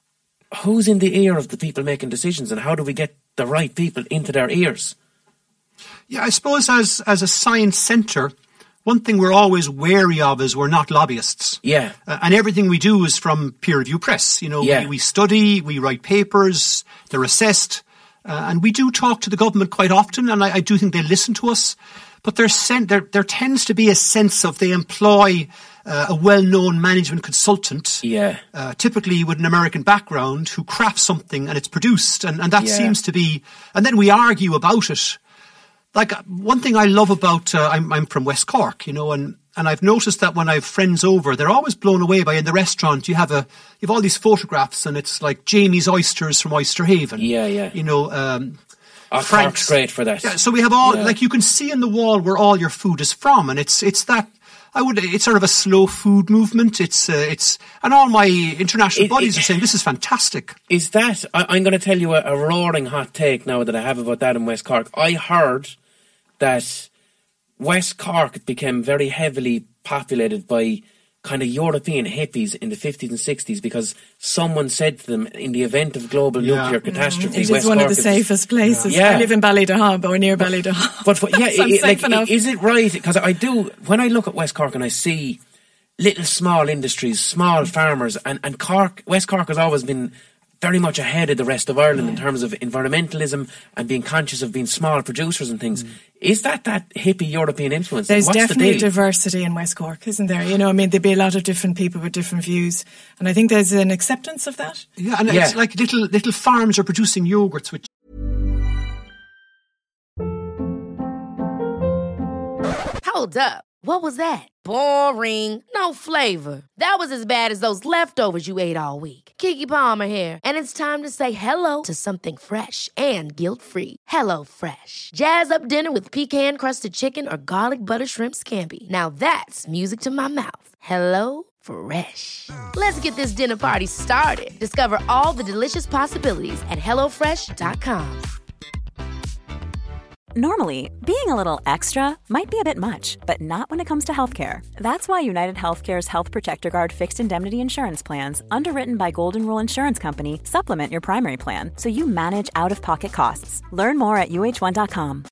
who's in the ear of the people making decisions, and how do we get the right people into their ears? Yeah, I suppose as as a science centre, one thing we're always wary of is we're not lobbyists. Yeah. Uh, and everything we do is from peer review press. You know, yeah. we, we study, we write papers, they're assessed. Uh, and we do talk to the government quite often, and I, I do think they listen to us. But there's sen- there, there tends to be a sense of they employ uh, a well-known management consultant, yeah. uh, typically with an American background, who crafts something and it's produced. And, and that yeah. seems to be... And then we argue about it. Like, one thing I love about... Uh, I'm, I'm from West Cork, you know, and... And I've noticed that when I have friends over, they're always blown away by, in the restaurant, you have a, you have all these photographs, and it's like Jamie's Oysters from Oyster Haven. Yeah, yeah. You know, um, oh, Frank's great for that. Yeah, so we have all, yeah. like, you can see in the wall where all your food is from, and it's, it's that, I would, it's sort of a slow food movement. It's, uh, it's, and all my international it, buddies it, are saying, this is fantastic. Is that, I, I'm going to tell you a, a roaring hot take now that I have about that in West Cork. I heard that West Cork became very heavily populated by kind of European hippies in the fifties and sixties because someone said to them, in the event of global yeah. nuclear catastrophe, mm, it West is one Cork of the safest places. Yeah. I live in Ballydehob or near Ballydehob. But, but yeah, it, like, enough. Is it right? Because I do, when I look at West Cork and I see little small industries, small farmers, and, and Cork, West Cork has always been very much ahead of the rest of Ireland yeah. in terms of environmentalism and being conscious of being small producers and things. Mm. Is that that hippie European influence? There's What's definitely the diversity in West Cork, isn't there? You know, I mean, there'd be a lot of different people with different views, and I think there's an acceptance of that. Yeah, and yeah. it's like little little farms are producing yogurts, which... Hold up. What was that? Boring. No flavor. That was as bad as those leftovers you ate all week. Keke Palmer here, and it's time to say hello to something fresh and guilt-free. Hello Fresh. Jazz up dinner with pecan-crusted chicken or garlic butter shrimp scampi. Now that's music to my mouth. Hello Fresh. Let's get this dinner party started. Discover all the delicious possibilities at hello fresh dot com. Normally, being a little extra might be a bit much, but not when it comes to healthcare. That's why United Healthcare's Health Protector Guard fixed indemnity insurance plans, underwritten by Golden Rule Insurance Company, supplement your primary plan so you manage out-of-pocket costs. Learn more at U H one dot com.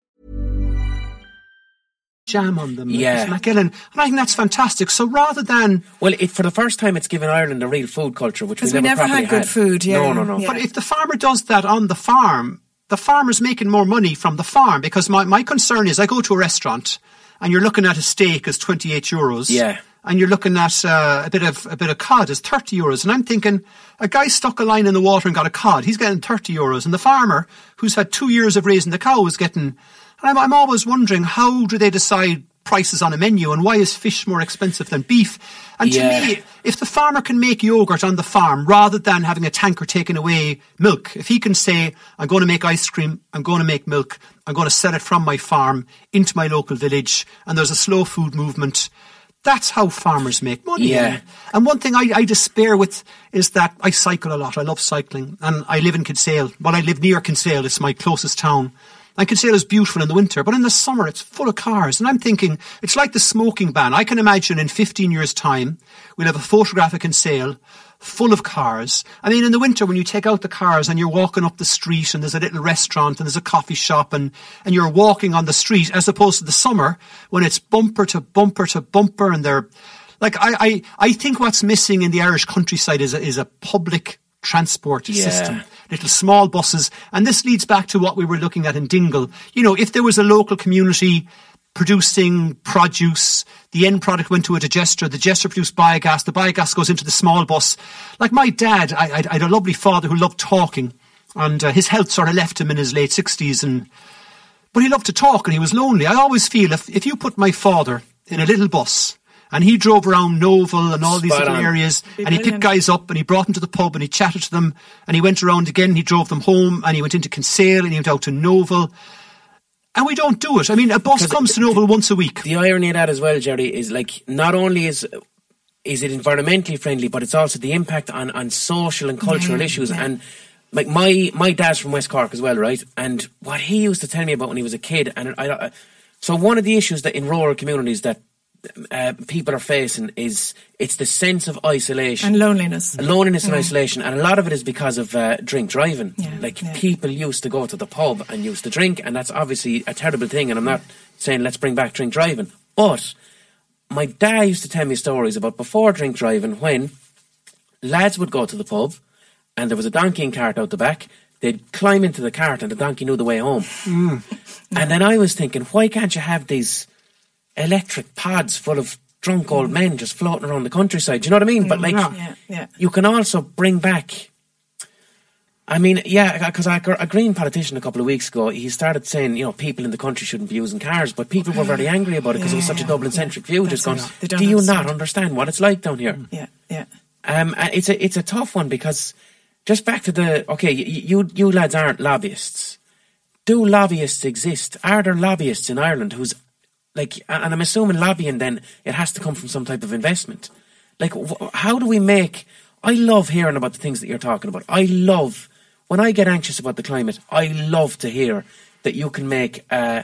Jam on them, yeah. Macgillen, and I think that's fantastic. So rather than... Well, it, for the first time, it's given Ireland a real food culture, which we never, we never had good had. food, yeah. No, no, no. Yeah. But if the farmer does that on the farm... the farmer's making more money from the farm, because my, my concern is I go to a restaurant and you're looking at a steak as twenty-eight euros. Yeah. And you're looking at uh, a bit of a bit of cod as thirty euros. And I'm thinking, a guy stuck a line in the water and got a cod, he's getting thirty euros. And the farmer, who's had two years of raising the cow, is getting... And I'm, I'm always wondering, how do they decide prices on a menu, and why is fish more expensive than beef? And Yeah. to me, if the farmer can make yogurt on the farm rather than having a tanker taking away milk, if he can say, I'm going to make ice cream, I'm going to make milk, I'm going to sell it from my farm into my local village, and there's a slow food movement, that's how farmers make money. Yeah. And one thing I, I despair with is that I cycle a lot. I love cycling. And I live in Kinsale. Well, I live near Kinsale. It's my closest town. And Kinsale is beautiful in the winter, but in the summer it's full of cars. And I'm thinking, it's like the smoking ban. I can imagine in fifteen years' time, we'll have a photograph of Kinsale full of cars. I mean, in the winter, when you take out the cars and you're walking up the street and there's a little restaurant and there's a coffee shop and, and you're walking on the street, as opposed to the summer when it's bumper to bumper to bumper and they're like, I, I, I think what's missing in the Irish countryside is a, is a public transport Yeah. system. Little small buses. And this leads back to what we were looking at in Dingle. You know, if there was a local community producing produce, the end product went to a digester, the digester produced biogas, the biogas goes into the small bus. Like my dad, I, I, I had a lovely father who loved talking, and uh, his health sort of left him in his late sixties, and but he loved to talk and he was lonely. I always feel if, if you put my father in a little bus and he drove around Novel and all these Spot little on. areas, Be and he picked brilliant. guys up and he brought them to the pub and he chatted to them and he went around again, he drove them home and he went into Kinsale and he went out to Novel. And we don't do it. I mean, a bus Because comes to Novel once a week. The irony of that as well, Jerry, is like not only is is it environmentally friendly, but it's also the impact on, on social and cultural Yeah, issues. yeah. And like my my dad's from West Cork as well, right? And what he used to tell me about when he was a kid, and I, I so one of the issues that in rural communities that uh, people are facing is it's the sense of isolation. And loneliness. Loneliness and isolation, and a lot of it is because of uh, drink driving. Yeah, like yeah. people used to go to the pub and used to drink, and that's obviously a terrible thing. And I'm not saying let's bring back drink driving, but my dad used to tell me stories about before drink driving when lads would go to the pub and there was a donkey and cart out the back. They'd climb into the cart and the donkey knew the way home. Mm. And then I was thinking, why can't you have these electric pods full of drunk old men just floating around the countryside? Do you know what I mean? But like, Yeah, yeah. you can also bring back. I mean, yeah, because a Green politician a couple of weeks ago, he started saying, you know, people in the country shouldn't be using cars, but people were very angry about it because it was such a Yeah, Dublin-centric view. That's Just going, it. They don't do you understand. not understand what it's like down here? Yeah, yeah. Um, and it's a it's a tough one because just back to the okay, you you, you lads aren't lobbyists. Do lobbyists exist? Are there lobbyists in Ireland who's like? And I'm assuming lobbying then it has to come from some type of investment. Like, wh- how do we make? I love hearing about the things that you're talking about. I love when I get anxious about the climate. I love to hear that you can make uh,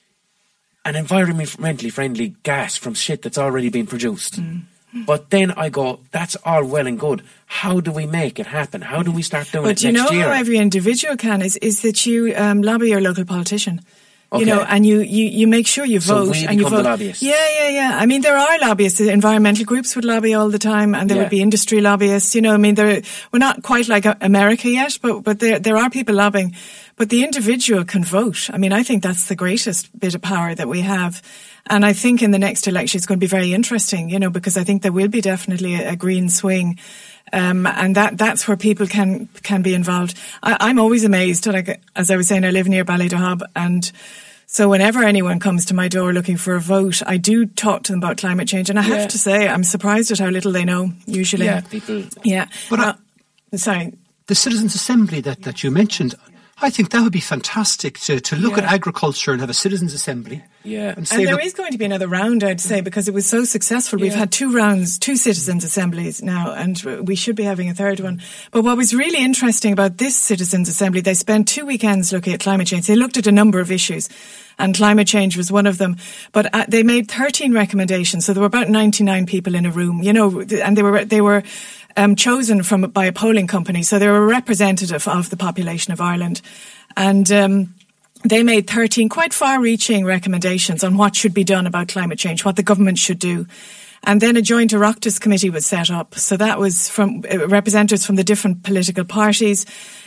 an environmentally friendly gas from shit that's already been produced. Mm. But then I go, that's all well and good. How do we make it happen? How do we start doing But it you next know year? how every individual can is, is that you um, lobby your local politician. You Okay. know, and you, you, you make sure you So vote. we and you become the vote. lobbyists. Yeah, yeah, yeah. I mean, there are lobbyists. The environmental groups would lobby all the time, and there Yeah. would be industry lobbyists. You know, I mean, there we're not quite like America yet, but but there there are people lobbying. But the individual can vote. I mean, I think that's the greatest bit of power that we have. And I think in the next election it's going to be very interesting, you know, because I think there will be definitely a, a green swing. Um, and that, that's where people can, can be involved. I, I'm always amazed. Like, as I was saying, I live near Ballydehob, and so whenever anyone comes to my door looking for a vote, I do talk to them about climate change. And I Yeah. have to say, I'm surprised at how little they know, usually. Yeah, people. Yeah. But I- Uh, sorry. The Citizens' Assembly that, that you mentioned, I think that would be fantastic to, to look Yeah. at agriculture and have a Citizens' Assembly. Yeah. And say, And there look, is going to be another round, I'd say, because it was so successful. We've had two rounds, two citizens' assemblies now, and we should be having a third one. But what was really interesting about this citizens' assembly, they spent two weekends looking at climate change. They looked at a number of issues, and climate change was one of them. But uh, they made thirteen recommendations. So there were about ninety-nine people in a room, you know, and they were they were um, chosen from by a polling company. So they were a representative of the population of Ireland, and um, they made thirteen quite far-reaching recommendations on what should be done about climate change, what the government should do. And then a joint Oireachtas committee was set up. So that was from uh, representatives from the different political parties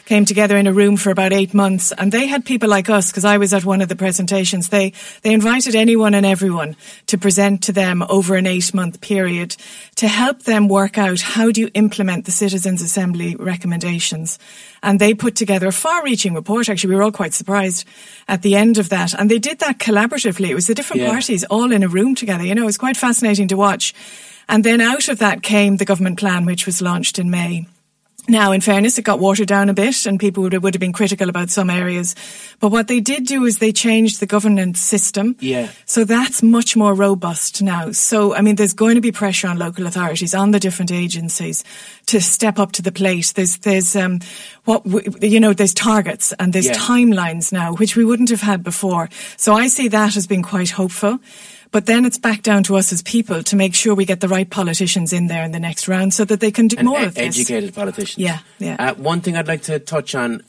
came together in a room for about eight months, and they had people like us, because I was at one of the presentations. They they invited anyone and everyone to present to them over an eight-month period to help them work out how do you implement the Citizens' Assembly recommendations. And they put together a far-reaching report. Actually, we were all quite surprised at the end of that. And they did that collaboratively. It was the different Yeah. parties all in a room together. You know, it was quite fascinating to watch. And then out of that came the government plan, which was launched in May. Now, in fairness, it got watered down a bit and people would have, would have been critical about some areas. But what they did do is they changed the governance system. Yeah. So that's much more robust now. So, I mean, there's going to be pressure on local authorities, on the different agencies to step up to the plate. There's, there's, um, what, w- you know, there's targets and there's Yeah. timelines now, which we wouldn't have had before. So I see that as being quite hopeful. But then it's back down to us as people to make sure we get the right politicians in there in the next round so that they can do And more e- of this. educated politicians. Yeah, yeah. Uh, one thing I'd like to touch on,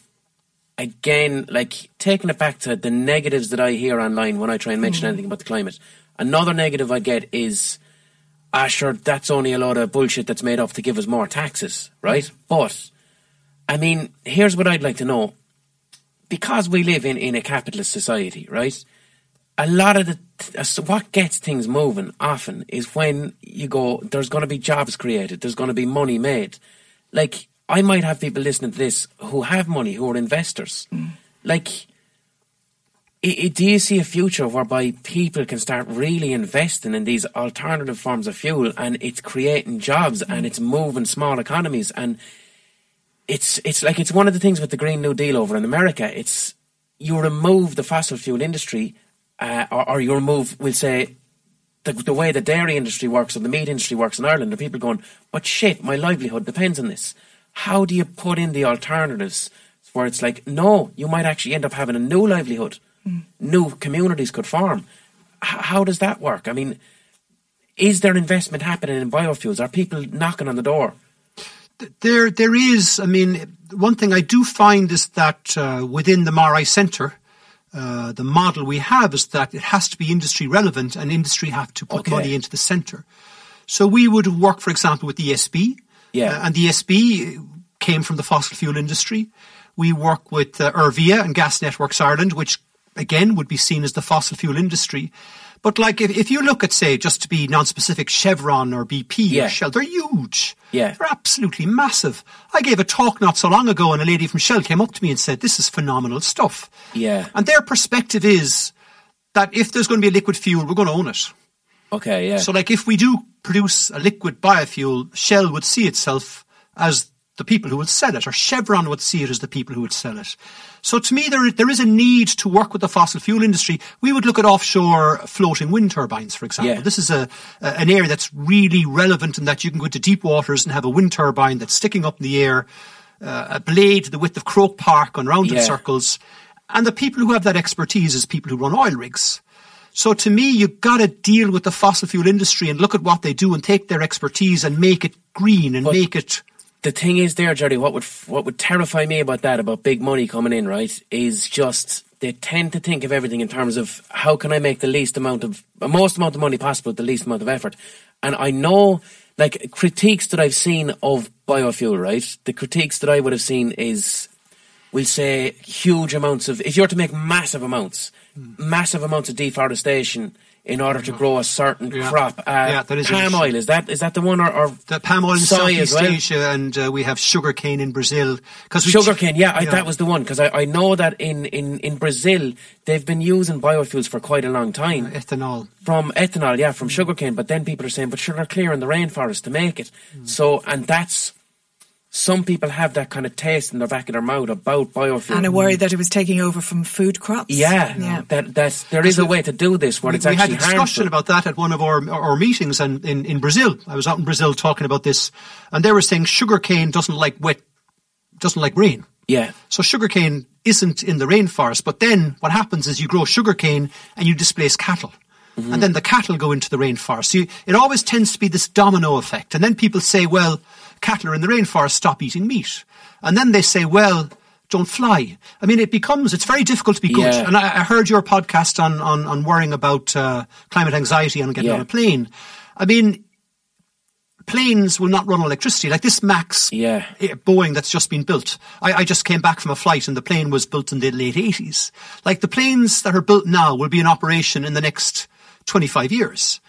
again, like taking it back to the negatives that I hear online when I try and mention Mm. anything about the climate. Another negative I get is, ah, sure, that's only a lot of bullshit that's made up to give us more taxes, right? But, I mean, here's what I'd like to know. Because we live in, in a capitalist society, right? A lot of the, uh, so what gets things moving often is when you go, there's going to be jobs created, there's going to be money made. Like, I might have people listening to this who have money, who are investors. Mm. Like, I, I, do you see a future whereby people can start really investing in these alternative forms of fuel and it's creating jobs mm. and it's moving small economies? And it's it's like, it's one of the things with the Green New Deal over in America. It's, you remove the fossil fuel industry, Uh, or, or you remove, we'll say, the, the way the dairy industry works or the meat industry works in Ireland, and people going, but shit, my livelihood depends on this. How do you put in the alternatives where it's like, no, you might actually end up having a new livelihood. Mm. New communities could form. H- how does that work? I mean, is there investment happening in biofuels? Are people knocking on the door? There, there is. I mean, one thing I do find is that uh, within the Marai Centre, Uh, the model we have is that it has to be industry relevant and industry have to put Okay. money into the centre. So we would have worked, for example, with the E S B. Yeah. Uh, and the E S B came from the fossil fuel industry. We work with uh, Ervia and Gas Networks Ireland, which again would be seen as the fossil fuel industry. But like if, if you look at, say, just to be non-specific, Chevron or B P Yeah. or Shell, they're huge. Yeah. They're absolutely massive. I gave a talk not so long ago and a lady from Shell came up to me and said, this is phenomenal stuff. Yeah. And their perspective is that if there's going to be a liquid fuel, we're going to own it. Okay, yeah. So like if we do produce a liquid biofuel, Shell would see itself as the people who would sell it, or Chevron would see it as the people who would sell it. So to me, there there is a need to work with the fossil fuel industry. We would look at offshore floating wind turbines, for example. Yeah. This is a, a an area that's really relevant in that you can go into deep waters and have a wind turbine that's sticking up in the air, uh, a blade the width of Croke Park on rounded Yeah. circles. And the people who have that expertise is people who run oil rigs. So to me, you've got to deal with the fossil fuel industry and look at what they do and take their expertise and make it green and But make it... The thing is there, Jerry, what would what would terrify me about that, about big money coming in, right, is just they tend to think of everything in terms of how can I make the least amount of, the most amount of money possible with the least amount of effort. And I know, like, critiques that I've seen of biofuel, right, the critiques that I would have seen is, we'll say, huge amounts of, if you were to make massive amounts, mm. massive amounts of deforestation in order to grow a certain Yeah. crop. Uh, Yeah, that is palm an oil, is that is that the one? Or, or The palm oil in soy as Southeast well? Asia, and uh, we have sugarcane in Brazil. Sugarcane, yeah, I, that was the one, because I, I know that in, in, in Brazil, they've been using biofuels for quite a long time. Uh, ethanol. From ethanol, yeah, from sugarcane, but then people are saying, but sure, they're clearing the rainforest to make it. Mm. So, and that's, some people have that kind of taste in the back of their mouth about biofuel. And a worry that it was taking over from food crops. Yeah, yeah. that that's, there is a way to do this where we, it's we actually had a discussion harmful. about that at one of our our meetings and in, in Brazil. I was out in Brazil talking about this, and they were saying sugarcane doesn't like wet, doesn't like rain. Yeah. So sugarcane isn't in the rainforest, but then what happens is you grow sugarcane and you displace cattle. Mm-hmm. And then the cattle go into the rainforest. So you, it always tends to be this domino effect. And then people say, well, cattle are in the rainforest, stop eating meat. And then they say, well, don't fly. I mean, it becomes, it's very difficult to be good. Yeah. And I, I heard your podcast on, on, on worrying about uh, climate anxiety and getting Yeah. on a plane. I mean, planes will not run on electricity. Like this MAX Yeah. Boeing that's just been built. I, I just came back from a flight and the plane was built in the late eighties. Like the planes that are built now will be in operation in the next twenty-five years.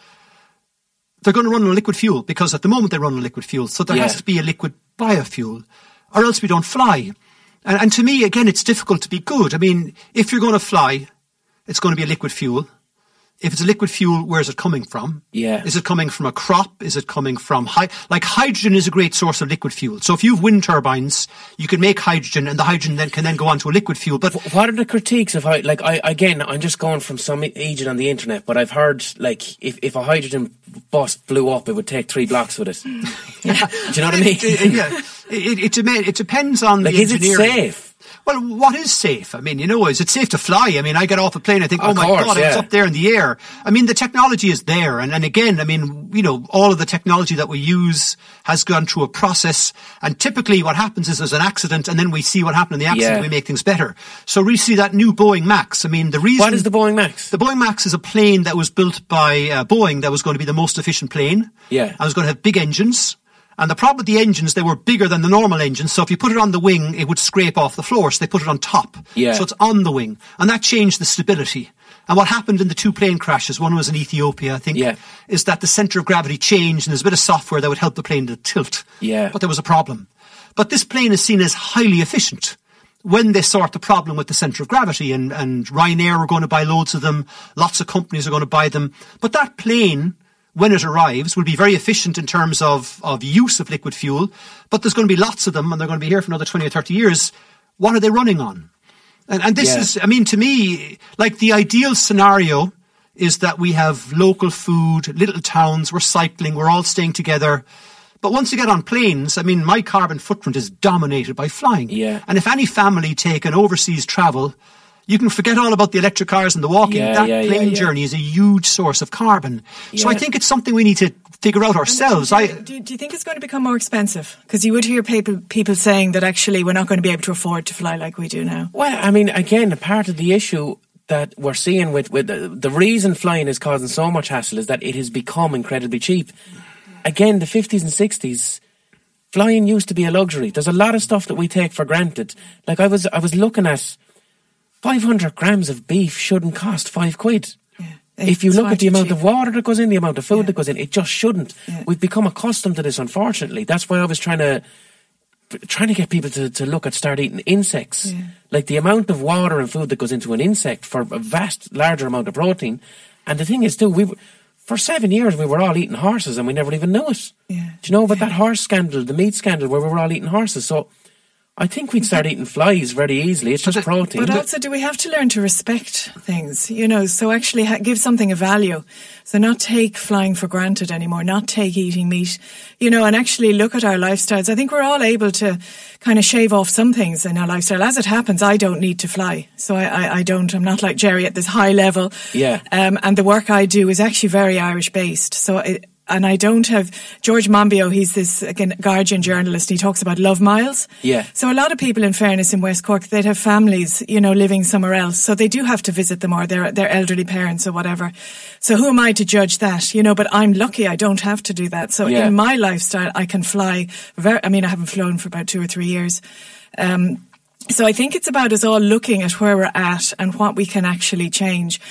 They're going to run on liquid fuel because at the moment they run on liquid fuel. So there Yeah. has to be a liquid biofuel or else we don't fly. And, and to me, again, it's difficult to be good. I mean, if you're going to fly, it's going to be a liquid fuel. If it's a liquid fuel, where is it coming from? Yeah. Is it coming from a crop? Is it coming from... Hi- like hydrogen is a great source of liquid fuel. So if you have wind turbines, you can make hydrogen and the hydrogen then can then go onto a liquid fuel. But What are the critiques of how, like, I, again, I'm just going from some agent on the internet, but I've heard, like, if, if a hydrogen bus blew up, it would take three blocks with it. Do you know what I mean? It, it, yeah. it, it, it, it depends on Like, the is it engineering. safe? Well, what is safe? I mean, you know, is it safe to fly? I mean, I get off a plane, I think, oh Of my course, God, I was yeah. up there in the air. I mean, the technology is there. And, and again, I mean, you know, all of the technology that we use has gone through a process. And typically what happens is there's an accident and then we see what happened in the accident. Yeah. We make things better. So we see that new Boeing MAX. I mean, the reason... What is the Boeing MAX? The Boeing MAX is a plane that was built by uh, Boeing that was going to be the most efficient plane. Yeah. And it was going to have big engines. And the problem with the engines, they were bigger than the normal engines. So if you put it on the wing, it would scrape off the floor. So they put it on top. Yeah. So it's on the wing. And that changed the stability. And what happened in the two plane crashes, one was in Ethiopia, I think, Yeah. is that the center of gravity changed and there's a bit of software that would help the plane to tilt. Yeah. But there was a problem. But this plane is seen as highly efficient when they sort the problem with the center of gravity. And, and Ryanair are going to buy loads of them. Lots of companies are going to buy them. But that plane, when it arrives, will be very efficient in terms of, of use of liquid fuel, but there's going to be lots of them and they're going to be here for another twenty or thirty years. What are they running on? And, and this Yeah. is, I mean, to me, like the ideal scenario is that we have local food, little towns, we're cycling, we're all staying together. But once you get on planes, I mean, my carbon footprint is dominated by flying. Yeah. And if any family take an overseas travel, you can forget all about the electric cars and the walking. Yeah, that yeah, plane yeah, yeah. journey is a huge source of carbon. So I Yeah. think it's something we need to figure out ourselves. I, Do, do you think it's going to become more expensive? Because you would hear people people saying that actually we're not going to be able to afford to fly like we do now. Well, I mean, again, part of the issue that we're seeing with, with the, the reason flying is causing so much hassle is that it has become incredibly cheap. Again, the fifties and sixties, flying used to be a luxury. There's a lot of stuff that we take for granted. Like I was, I was looking at five hundred grams of beef shouldn't cost five quid. Yeah. If you It's look far at the too amount cheap. of water that goes in, the amount of food Yeah. that goes in, it just shouldn't. Yeah. We've become accustomed to this, unfortunately. That's why I was trying to trying to get people to, to look at start eating insects. Yeah. Like the amount of water and food that goes into an insect for a vast, larger amount of protein. And the thing is, too, we w- for seven years we were all eating horses and we never even knew it. Yeah. Do you know about that horse scandal, the meat scandal, where we were all eating horses? So I think we'd start eating flies very easily. It's just protein. But also, do we have to learn to respect things? You know, so actually ha- give something a value. So not take flying for granted anymore, not take eating meat, you know, and actually look at our lifestyles. I think we're all able to kind of shave off some things in our lifestyle. As it happens, I don't need to fly. So I, I, I don't, I'm not like Jerry at this high level. Yeah. Um, and the work I do is actually very Irish based. So it, and I don't have George Monbiot, he's this again Guardian journalist, he talks about love miles. Yeah. So a lot of people, in fairness, in West Cork, they'd have families, you know, living somewhere else. So they do have to visit them or their their elderly parents or whatever. So who am I to judge that? You know, but I'm lucky I don't have to do that. So Yeah. in my lifestyle, I can fly very, I mean, I haven't flown for about two or three years. Um, so I think it's about us all looking at where we're at and what we can actually change.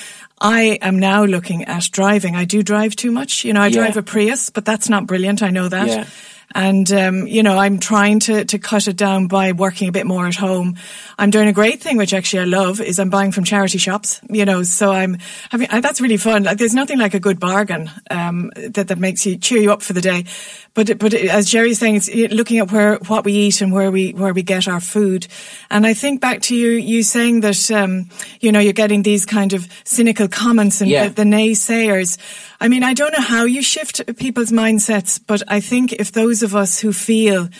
I am now looking at driving. I do drive too much. You know, I Yeah. drive a Prius, but that's not brilliant. I know that. Yeah. And, um, you know, I'm trying to, to cut it down by working a bit more at home. I'm doing a great thing, which actually I love, is I'm buying from charity shops, you know, so I'm having, uh, that's really fun. Like, there's nothing like a good bargain, um, that, that makes you, cheer you up for the day. But, but as Jerry's saying, it's looking at where, what we eat and where we, where we get our food. And I think back to you, you saying that, um, you know, you're getting these kind of cynical comments and Yeah. the, the naysayers. I mean, I don't know how you shift people's mindsets, but I think if those of us who feel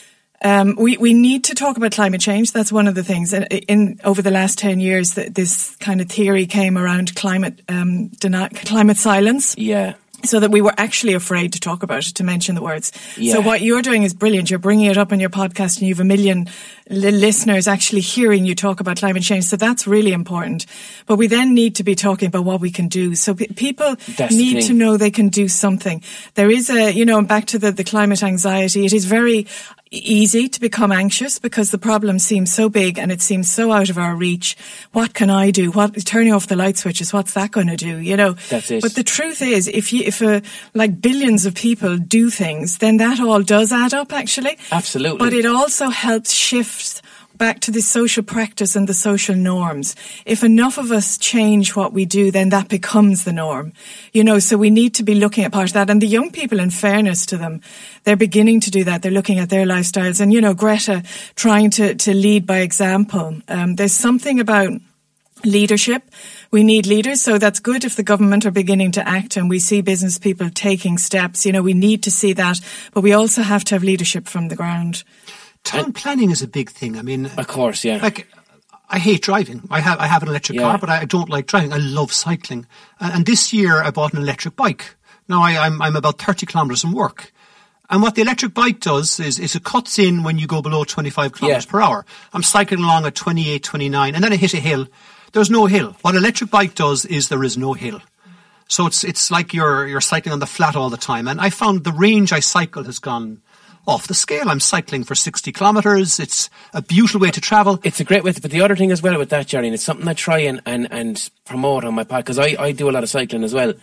um, we we need to talk about climate change. That's one of the things. In, in over the last ten years, that this kind of theory came around climate um, deni- climate silence. Yeah. so that we were actually afraid to talk about it, to mention the words. Yeah. So what you're doing is brilliant. You're bringing it up on your podcast and you have a million li- listeners actually hearing you talk about climate change. So that's really important. But we then need to be talking about what we can do. So p- people That's the need thing. to know they can do something. There is a, you know, back to the, the climate anxiety, it is very easy to become anxious because the problem seems so big and it seems so out of our reach. What can I do? What, turning off the light switches, what's that going to do? You know, That's it. But the truth is, if you, if uh, like billions of people do things, then that all does add up actually. Absolutely. But it also helps shift back to the social practice and the social norms. If enough of us change what we do, then that becomes the norm. You know, so we need to be looking at part of that. And the young people, in fairness to them, they're beginning to do that. They're looking at their lifestyles. And, you know, Greta trying to, to lead by example. Um, there's something about leadership. We need leaders, so that's good if the government are beginning to act and we see business people taking steps. You know, we need to see that, but we also have to have leadership from the ground. Town planning is a big thing. I mean, Of course, yeah. like, I hate driving. I have I have an electric Yeah. car, but I don't like driving. I love cycling. And, and this year I bought an electric bike. Now I, I'm I'm about thirty kilometres from work. And what the electric bike does is, is it cuts in when you go below twenty-five kilometres Yeah. per hour. I'm cycling along at twenty-eight, twenty-nine, and then I hit a hill. There's no hill. What an electric bike does is there is no hill. So it's it's like you're you're cycling on the flat all the time. And I found the range I cycle has gone off the scale. I'm cycling for sixty kilometres. It's a beautiful way to travel. It's a great way, but the other thing as well with that, Jerry, and it's something I try and, and, and promote on my pod, because I, I do a lot of cycling as well.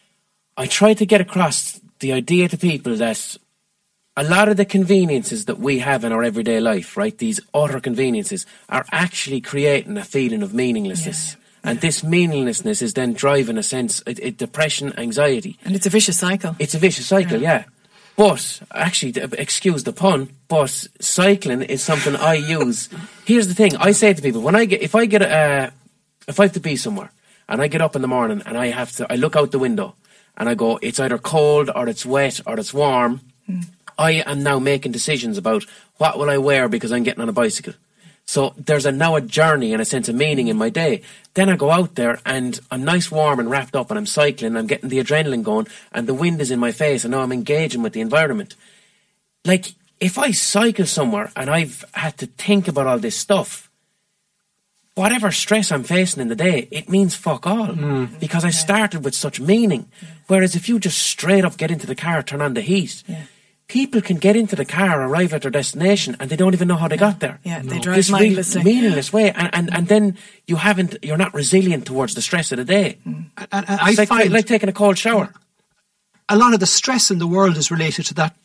I try to get across the idea to people that a lot of the conveniences that we have in our everyday life, right, these utter conveniences, are actually creating a feeling of meaninglessness. Yeah. And this meaninglessness is then driving a sense of it, depression, anxiety. And it's a vicious cycle. It's a vicious cycle, yeah. yeah. But, actually, excuse the pun, but cycling is something I use. Here's the thing, I say to people, when I get, if I get a, if I have to be somewhere, and I get up in the morning, and I have to, I look out the window, and I go, it's either cold, or it's wet, or it's warm, mm. I am now making decisions about what will I wear because I'm getting on a bicycle. So there's a, now a journey and a sense of meaning in my day. Then I go out there and I'm nice, warm and wrapped up and I'm cycling, I'm getting the adrenaline going and the wind is in my face and now I'm engaging with the environment. Like, if I cycle somewhere and I've had to think about all this stuff, whatever stress I'm facing in the day, it means fuck all. Mm. Because I started with such meaning. Whereas if you just straight up get into the car, turn on the heat... Yeah. People can get into the car, arrive at their destination, and they don't even know how they yeah. got there. Yeah, no. they drive this mindlessly. This meaningless way, and, and and then you haven't, you're not resilient towards the stress of the day. Mm. And, and I it's like, find like taking a cold shower. A lot of the stress in the world is related to that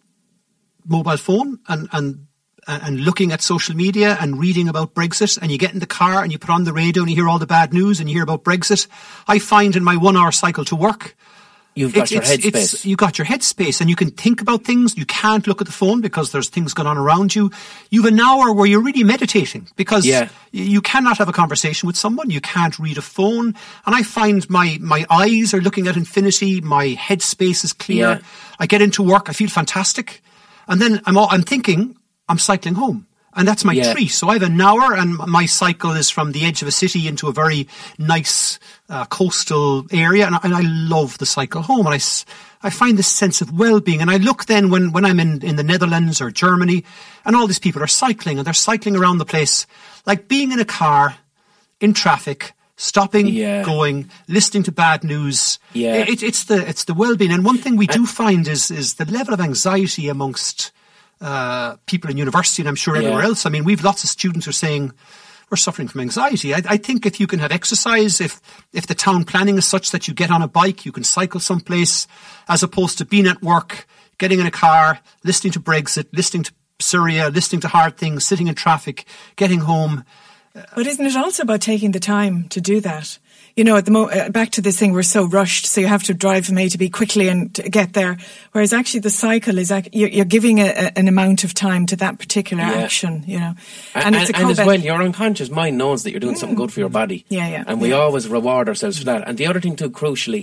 mobile phone and and and looking at social media and reading about Brexit. And you get in the car and you put on the radio and you hear all the bad news and you hear about Brexit. I find in my one-hour cycle to work, You've got it's, your it's, headspace. It's, you got your headspace and you can think about things. You can't look at the phone because there's things going on around you. You have an hour where you're really meditating because yeah. you cannot have a conversation with someone. You can't read a phone. And I find my, my eyes are looking at infinity. My headspace is clear. Yeah. I get into work. I feel fantastic. And then I'm all, I'm thinking I'm cycling home. And that's my yeah. treat. So I have an hour and my cycle is from the edge of a city into a very nice uh, coastal area. And I, and I love the cycle home. And I, I find this sense of well-being. And I look then when, when I'm in, in the Netherlands or Germany and all these people are cycling and they're cycling around the place, like being in a car, in traffic, stopping, yeah. going, listening to bad news. Yeah. It, it's the, it's the well-being. And one thing we do find is, is the level of anxiety amongst Uh, people in university and I'm sure everywhere yeah. else. I mean, we've lots of students who are saying we're suffering from anxiety. I, I think if you can have exercise, if if the town planning is such that you get on a bike, you can cycle someplace, as opposed to being at work, getting in a car, listening to Brexit, listening to Syria, listening to hard things, sitting in traffic, getting home. But isn't it also about taking the time to do that? You know, at the mo- uh, back to this thing, we're so rushed, so you have to drive from A to B quickly and to get there. Whereas actually the cycle is, ac- you're, you're giving a, a, an amount of time to that particular yeah. action, you know. And, and, it's a and as combat- well, your unconscious mind knows that you're doing mm. something good for your body. Yeah, yeah. And we yeah. always reward ourselves for that. And the other thing too, crucially,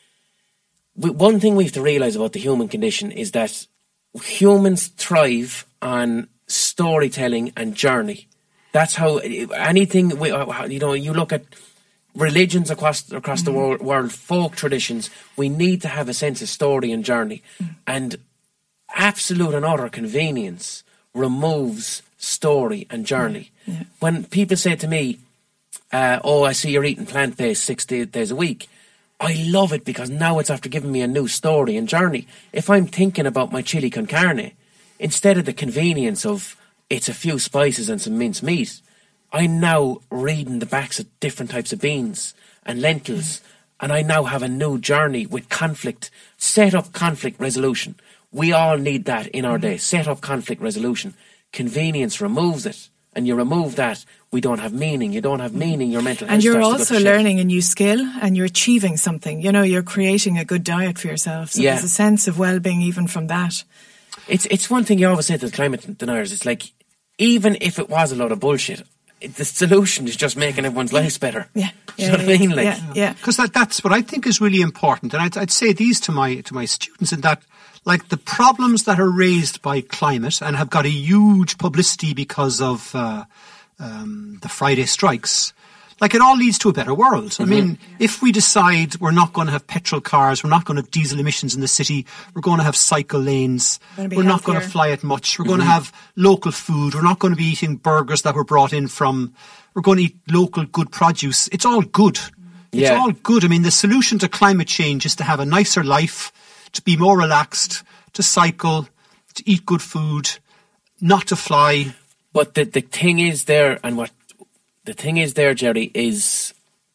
we, one thing we have to realise about the human condition is that humans thrive on storytelling and journey. That's how anything, we, you know, you look at religions across across mm. the world, world, folk traditions. We need to have a sense of story and journey. Mm. And absolute and utter convenience removes story and journey. Yeah. Yeah. When people say to me, uh, oh, I see you're eating plant-based six day, days a week, I love it because now it's after giving me a new story and journey. If I'm thinking about my chili con carne, instead of the convenience of it's a few spices and some minced meat, I'm now reading the backs of different types of beans and lentils, and I now have a new journey with conflict, set up conflict resolution. We all need that in our day, set up conflict resolution. Convenience removes it, and you remove that, we don't have meaning. You don't have meaning, your mental health. And you're starts to also learning a new skill, and you're achieving something. You know, you're creating a good diet for yourself. So yeah. there's a sense of well-being even from that. It's it's one thing you always say to the climate deniers. It's like, even if it was a lot of bullshit, it, the solution is just making everyone's lives better. Yeah, Do you know yeah, what I mean? Like, yeah, yeah. Because that, that's what I think is really important. And I'd, I'd say these to my to my students, in that, like, the problems that are raised by climate and have got a huge publicity because of uh, um, the Friday strikes, like, it all leads to a better world. Mm-hmm. I mean, yeah. if we decide we're not going to have petrol cars, we're not going to have diesel emissions in the city, we're going to have cycle lanes, we're healthier. Not going to fly it much, we're mm-hmm. going to have local food, we're not going to be eating burgers that were brought in from, we're going to eat local good produce. It's all good. It's yeah. all good. I mean, the solution to climate change is to have a nicer life, to be more relaxed, to cycle, to eat good food, not to fly. But the the thing is there, and what the thing is there, Jerry, is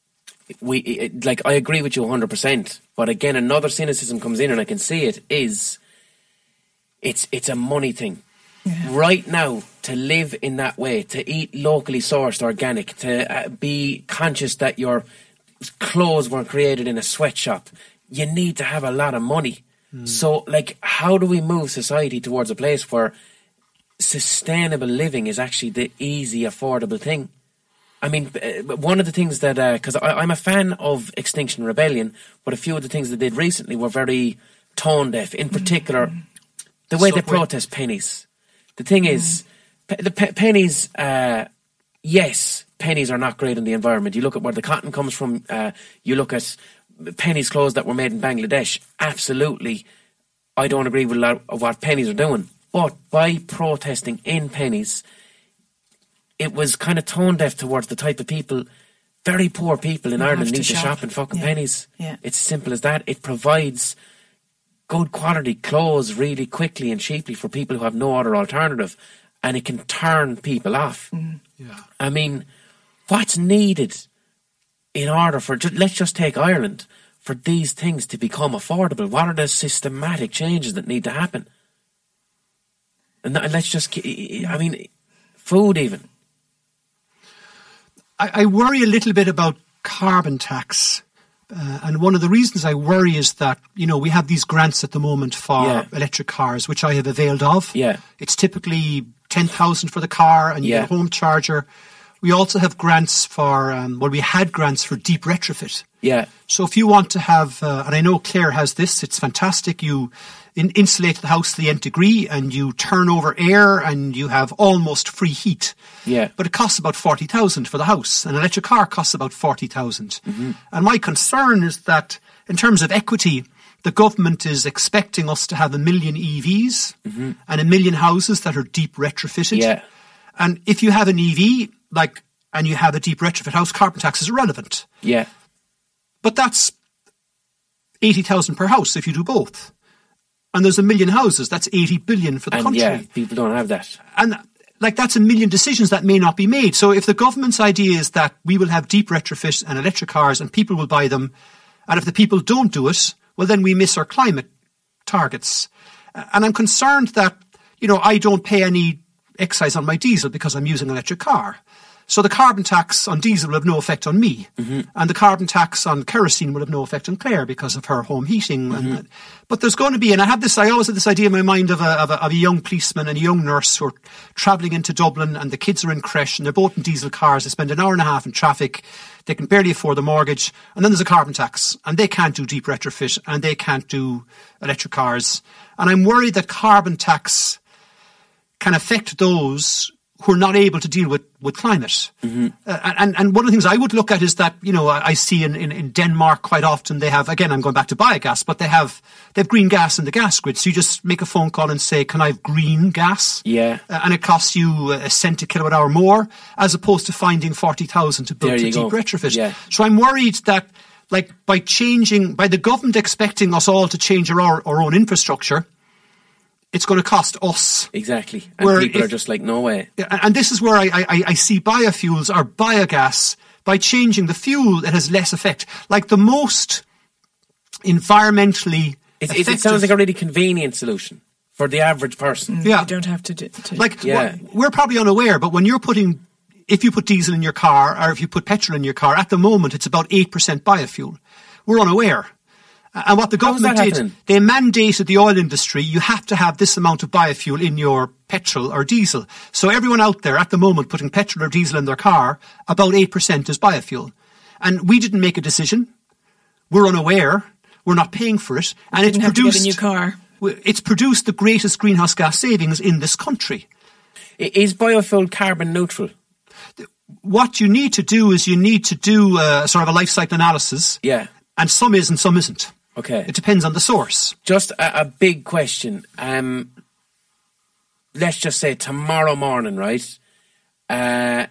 we it, like I agree with you one hundred percent. But again, another cynicism comes in, and I can see it. Is it's it's a money thing. Yeah. Right now, to live in that way, to eat locally sourced, organic, to uh, be conscious that your clothes weren't created in a sweatshop, you need to have a lot of money. Mm. So, like, how do we move society towards a place where sustainable living is actually the easy, affordable thing? I mean, one of the things that, because uh, I'm a fan of Extinction Rebellion, but a few of the things they did recently were very tone deaf. In particular, mm. the way so they protest pennies. The thing mm. is, pe- the pe- pennies, uh, yes, pennies are not great in the environment. You look at where the cotton comes from, uh, you look at pennies clothes that were made in Bangladesh. Absolutely, I don't agree with a lot of what pennies are doing. But by protesting in pennies, it was kind of tone deaf towards the type of people, very poor people in you Ireland need to shop, shop in fucking yeah. pennies. Yeah. It's as simple as that. It provides good quality clothes really quickly and cheaply for people who have no other alternative, and it can turn people off. Mm. Yeah. I mean, what's needed in order for, let's just take Ireland, for these things to become affordable? What are the systematic changes that need to happen? And let's just, I mean, food even. I, I worry a little bit about carbon tax. Uh, and one of the reasons I worry is that, you know, we have these grants at the moment for yeah. electric cars, which I have availed of. Yeah. It's typically ten thousand for the car, and you yeah. get a home charger. We also have grants for, um, well, we had grants for deep retrofit. Yeah. So if you want to have, uh, and I know Clare has this, it's fantastic. You in- insulate the house to the nth degree, and you turn over air, and you have almost free heat. Yeah. But it costs about forty thousand for the house. An electric car costs about forty thousand. Mm-hmm. And my concern is that in terms of equity, the government is expecting us to have a million E Vs mm-hmm. and a million houses that are deep retrofitted. Yeah. And if you have an E V, like, and you have a deep retrofit house, carbon tax is irrelevant. Yeah. But that's eighty thousand per house if you do both. And there's a million houses, that's eighty billion for the and country. Yeah, people don't have that. And like, that's a million decisions that may not be made. So if the government's idea is that we will have deep retrofit and electric cars and people will buy them, and if the people don't do it, well, then we miss our climate targets. And I'm concerned that, you know, I don't pay any excise on my diesel because I'm using an electric car. So the carbon tax on diesel will have no effect on me. Mm-hmm. And the carbon tax on kerosene will have no effect on Claire because of her home heating. Mm-hmm. And, but there's going to be, and I have this, I always had this idea in my mind of a, of a, of a young policeman and a young nurse who are travelling into Dublin, and the kids are in creche and they're both in diesel cars. They spend an hour and a half in traffic. They can barely afford the mortgage. And then there's a carbon tax, and they can't do deep retrofit, and they can't do electric cars. And I'm worried that carbon tax can affect those who are not able to deal with, with climate. Mm-hmm. Uh, and, and one of the things I would look at is that, you know, I, I see in, in, in Denmark quite often they have, again, I'm going back to biogas, but they have, they have green gas in the gas grid. So you just make a phone call and say, can I have green gas? Yeah. Uh, and it costs you a cent a kilowatt hour more, as opposed to finding forty thousand to build a deep retrofit. Yeah. So I'm worried that, like, by changing, by the government expecting us all to change our, our own infrastructure, it's going to cost us. Exactly. And where people if, are just like, no way. And this is where I, I, I see biofuels or biogas, by changing the fuel, it has less effect. Like the most environmentally it, effective... It sounds like a really convenient solution for the average person. Mm, yeah. You don't have to... do to Like, yeah. we're, we're probably unaware, but when you're putting... If you put diesel in your car, or if you put petrol in your car, at the moment it's about eight percent biofuel. We're unaware. And what the government did, happening? they mandated the oil industry, you have to have this amount of biofuel in your petrol or diesel. So everyone out there at the moment putting petrol or diesel in their car, about eight percent is biofuel. And we didn't make a decision. We're unaware. We're not paying for it. And it's have produced, to get a new car. It's produced the greatest greenhouse gas savings in this country. Is biofuel carbon neutral? What you need to do is you need to do a, sort of a life cycle analysis. Yeah. And some is and some isn't. Okay. It depends on the source. Just a, a big question. Um, let's just say tomorrow morning, right? Uh,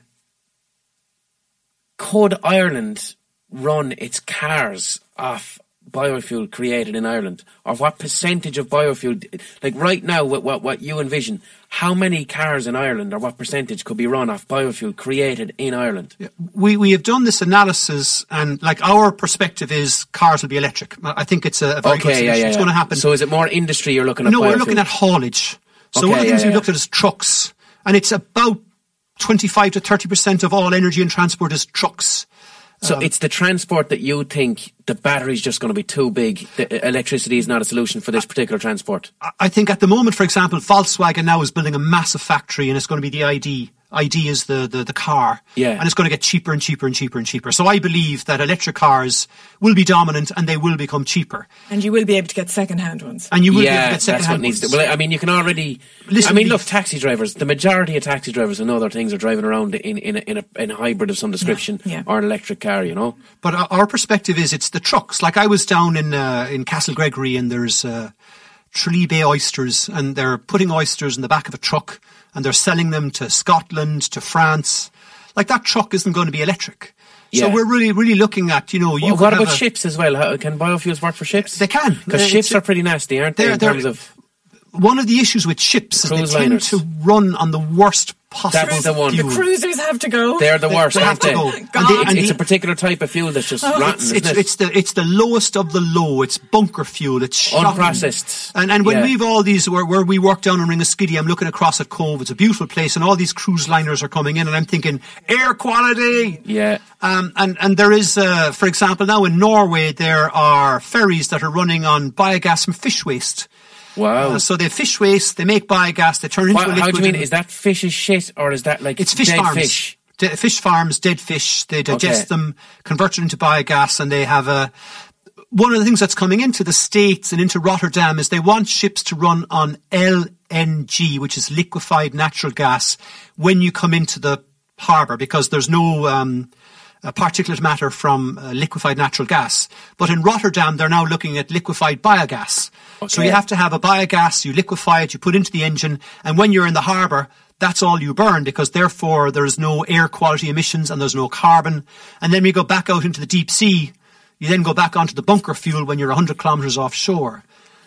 could Ireland run its cars off biofuel created in Ireland? Or what percentage of biofuel, like right now, what, what, what you envision, how many cars in Ireland or what percentage could be run off biofuel created in Ireland? Yeah. We we have done this analysis, and like our perspective is cars will be electric. I think it's a, a very okay, good solution. Yeah, yeah, it's yeah. going to happen. So is it more industry you're looking at? No, biofuel? we're looking at haulage. So okay, one of the things yeah, we yeah. looked at is trucks, and it's about twenty-five to thirty percent of all energy and transport is trucks. So Um, it's the transport that you think the battery's just going to be too big. The electricity is not a solution for this particular transport. I think at the moment, for example, Volkswagen now is building a massive factory, and it's going to be the I D. I D is the, the, the car. Yeah. And it's going to get cheaper and cheaper and cheaper and cheaper. So I believe that electric cars will be dominant and they will become cheaper. And you will be able to get second-hand ones. And you will yeah, be able to get second that's what hand needs ones. to. Well, I mean, you can already. Listen, I mean, we- look, taxi drivers. The majority of taxi drivers and other things are driving around in in a, in a, in a hybrid of some description Yeah, yeah. or an electric car. You know. But our- our perspective is it's the trucks. Like I was down in uh, in Castle Gregory, and there's uh, Tralee Bay oysters, and they're putting oysters in the back of a truck, and they're selling them to Scotland, to France. Like that truck isn't going to be electric. So Yeah. we're really, really looking at, you know, you Well, could what have about a- ships as well? How, can biofuels work for ships? They can. Because Uh, ships it's- are pretty nasty, aren't they? they're- In they're- terms of One of the issues with ships is they Cruise tend liners. to run on the worst possible That's the one. fuel. The cruisers have to go. they're the worst, they have aren't to they? go. God. And they- It's, and it's the- a particular type of fuel that's just rotten, It's, isn't it's, it? it's the it's the lowest of the low. It's bunker fuel. It's shocking. Unprocessed. And and when Yeah. we've all these where, where we work down in Ringaskiddy, I'm looking across at Cove. It's a beautiful place, and all these cruise liners are coming in, and I'm thinking air quality. Yeah. Um, and and there is, uh, for example, now in Norway there are ferries that are running on biogas from fish waste. Wow. Uh, so they have fish waste, they make biogas, they turn it into What, a liquid. how do you mean? and- Is that fish's shit or is that like It's fish dead farms. fish? De- fish farms, dead fish. They digest Okay. them, convert it into biogas, and they have a. One of the things that's coming into the States and into Rotterdam is they want ships to run on L N G, which is liquefied natural gas, when you come into the harbour, because there's no um, uh, particulate matter from uh, liquefied natural gas. But in Rotterdam, they're now looking at liquefied biogas. So Okay. you have to have a biogas, you liquefy it, you put into the engine, and when you're in the harbour, that's all you burn, because therefore there's no air quality emissions and there's no carbon. And then we go back out into the deep sea. You then go back onto the bunker fuel when you're one hundred kilometres offshore.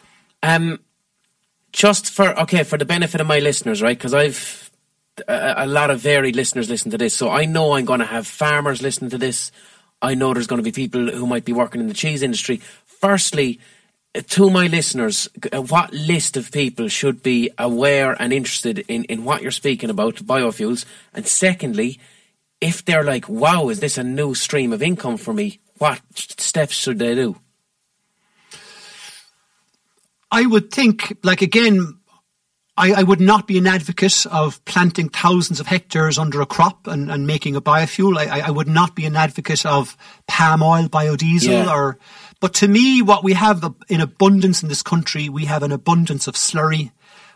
Um, just for okay, for the benefit of my listeners, right? Because I've a, a lot of varied listeners listen to this, so I know I'm going to have farmers listen to this. I know there's going to be people who might be working in the cheese industry. Firstly, uh, to my listeners, uh, what list of people should be aware and interested in, in what you're speaking about, biofuels? And secondly, if they're like, wow, is this a new stream of income for me? What steps should they do? I would think, like, again, I, I would not be an advocate of planting thousands of hectares under a crop and, and making a biofuel. I, I would not be an advocate of palm oil, biodiesel, Yeah. or. But to me, what we have in abundance in this country, we have an abundance of slurry.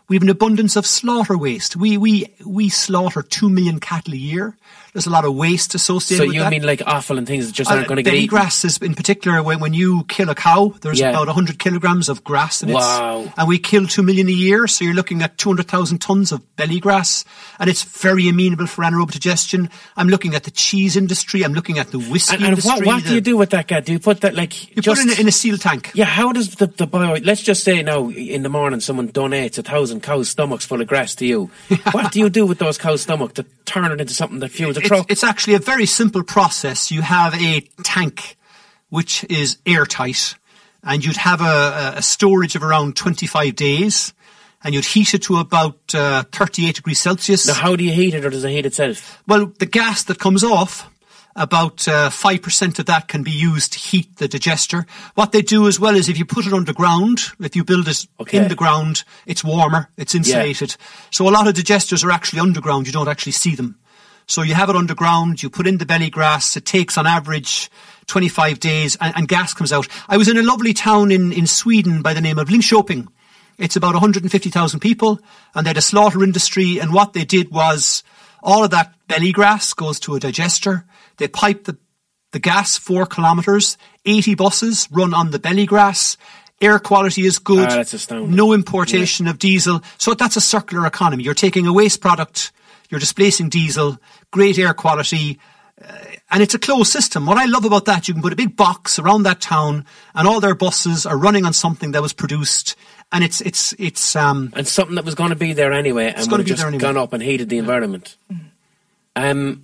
We have an abundance of slaughter waste. We we we slaughter two million cattle a year. There's a lot of waste associated so with you that. mean like offal and things that just aren't Uh, going to get belly eaten? grass is, in particular, when, when you kill a cow, there's Yeah. about one hundred kilograms of grass in it. Wow. And we kill two million a year, so you're looking at two hundred thousand tons of belly grass. And it's very amenable for anaerobic digestion. I'm looking at the cheese industry. I'm looking at the whiskey And, and industry. what, what the, do you do with that, Gad? Do you put that like... You just, put it in a, in a seal tank. Yeah, how does the, the bio... Let's just say now, in the morning, someone donates a thousand cows' stomachs full of grass to you. What do you do with those cows' stomachs to turn it into something that fuels a It's, truck? it's actually a very simple process. You have a tank which is airtight, and you'd have a, a storage of around twenty-five days, and you'd heat it to about uh, thirty-eight degrees Celsius. Now, how do you heat it, or does it heat itself? Well, the gas that comes off, about uh, five percent of that can be used to heat the digester. What they do as well is if you put it underground, if you build it Okay. in the ground, it's warmer, it's insulated. So a lot of digesters are actually underground, you don't actually see them. So you have it underground, you put in the belly grass, it takes on average twenty-five days, and, and gas comes out. I was in a lovely town in, in Sweden by the name of Linköping. It's about one hundred fifty thousand people, and they had a slaughter industry, and what they did was all of that belly grass goes to a digester. They pipe the, the gas four kilometres, eighty buses run on the belly grass. Air quality is good. Ah, that's astounding. No importation of diesel. So that's a circular economy. You're taking a waste product, you're displacing diesel, great air quality, uh, and it's a closed system. What I love about that, you can put a big box around that town, and all their buses are running on something that was produced, and it's it's it's um And something that was going to be there anyway, and gonna would have be just there anyway. gone up and heated the environment. Um,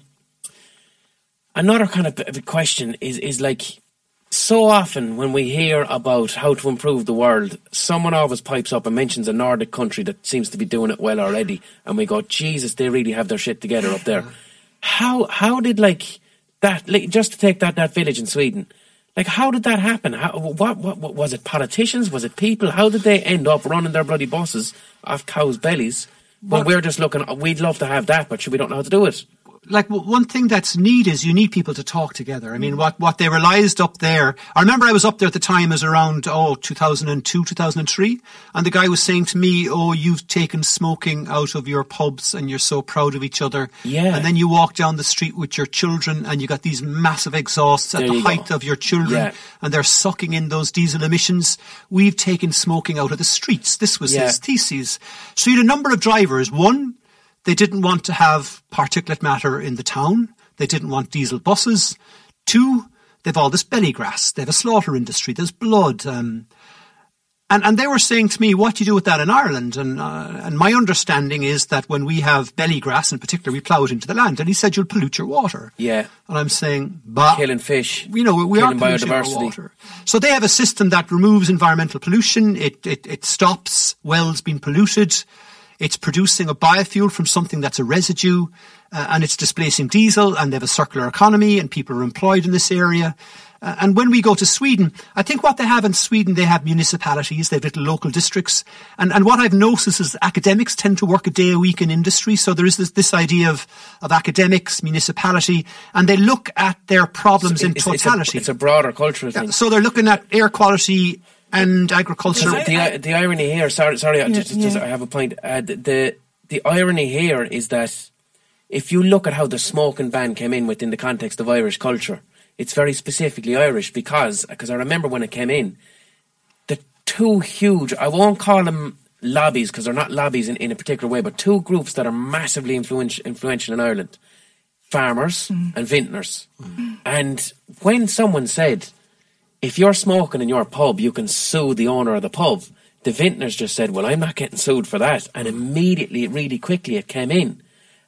another kind of of a question is is like, so often when we hear about how to improve the world, someone always pipes up and mentions a Nordic country that seems to be doing it well already, and we go, Jesus, they really have their shit together up there. How how did like that? Like, just to take that that village in Sweden, like how did that happen? How, what, what what was it? Politicians? Was it people? How did they end up running their bloody buses off cows' bellies? Well, we're just looking. We'd love to have that, but we don't know how to do it. like w- one thing that's neat is you need people to talk together. I mean, what, what they realised up there, I remember I was up there at the time as around, oh, two thousand two, two thousand three, and the guy was saying to me, oh, you've taken smoking out of your pubs and you're so proud of each other. Yeah. And then you walk down the street with your children and you got these massive exhausts at There the you height go. of your children, Yeah. and they're sucking in those diesel emissions. We've taken smoking out of the streets. This was Yeah. his thesis. So you had a number of drivers. One, they didn't want to have particulate matter in the town. They didn't want diesel buses. Two, they've all this belly grass. They have a slaughter industry. There's blood. Um, and, and they were saying to me, what do you do with that in Ireland? And, uh, and my understanding is that when we have belly grass in particular, we plough it into the land. And he said, you'll pollute your water. Yeah. And I'm saying, bah. Killing fish. You know, we are killing polluting our biodiversity. water. So they have a system that removes environmental pollution. It, it, it stops wells being polluted. It's producing a biofuel from something that's a residue, uh, and it's displacing diesel, and they have a circular economy, and people are employed in this area. Uh, and when we go to Sweden, I think what they have in Sweden, they have municipalities, they have little local districts. And, and what I've noticed is academics tend to work a day a week in industry. So there is this, this idea of, of academics, municipality, and they look at their problems in It's- it's a- totality. It's a, broader cultural Yeah, thing. so they're looking at air quality and agriculture. So the, the irony here, sorry, sorry, I just, just, yeah. I have a point. Uh, the, the the irony here is that if you look at how the smoking ban came in within the context of Irish culture, it's very specifically Irish because, because I remember when it came in, the two huge, I won't call them lobbies because they're not lobbies in, in a particular way, but two groups that are massively influential, influential in Ireland, farmers and vintners. And when someone said, if you're smoking in your pub, you can sue the owner of the pub, the vintners just said, well, I'm not getting sued for that. And immediately, really quickly, it came in.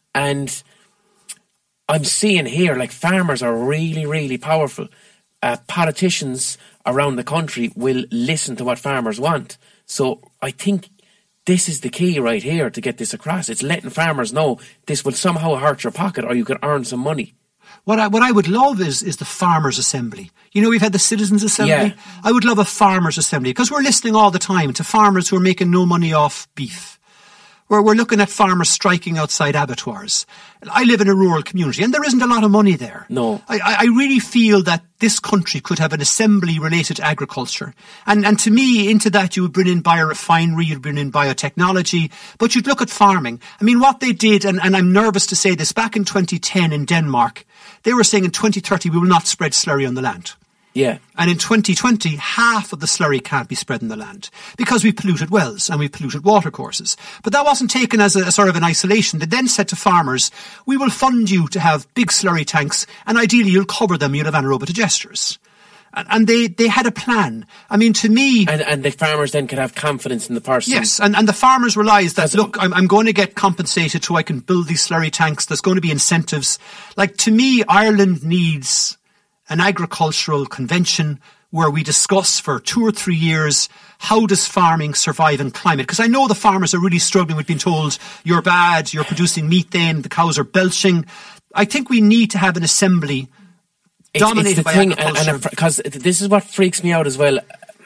And I'm seeing here, like, farmers are really, really powerful. Uh, politicians around the country will listen to what farmers want. So I think this is the key right here to get this across. It's letting farmers know this will somehow hurt your pocket or you could earn some money. What I, what I would love is, is the Farmers' Assembly. You know, we've had the Citizens' Assembly. Yeah. I would love a Farmers' Assembly because we're listening all the time to farmers who are making no money off beef. where we're looking at farmers striking outside abattoirs. I live in a rural community and there isn't a lot of money there. No. I, I really feel that this country could have an assembly related to agriculture. And, and to me, into that you would bring in biorefinery, you'd bring in biotechnology, but you'd look at farming. I mean, what they did, and, and I'm nervous to say this, back in twenty ten in Denmark, they were saying in twenty thirty we will not spread slurry on the land. Yeah. And in twenty twenty, half of the slurry can't be spread in the land because we polluted wells and we polluted watercourses. But that wasn't taken as a, a sort of an isolation. They then said to farmers, we will fund you to have big slurry tanks and ideally you'll cover them, you'll have anaerobic digesters. And, and they, they had a plan. I mean, to me... And, and the farmers then could have confidence in the person. Yes, and, and the farmers realised that, look, I'm, I'm going to get compensated so I can build these slurry tanks. There's going to be incentives. Like, to me, Ireland needs an agricultural convention where we discuss for two or three years how does farming survive in climate. Because I know the farmers are really struggling with being told, you're bad, you're producing methane, the cows are belching. I think we need to have an assembly it's, dominated it's the by thing, agriculture. Because this is what freaks me out as well.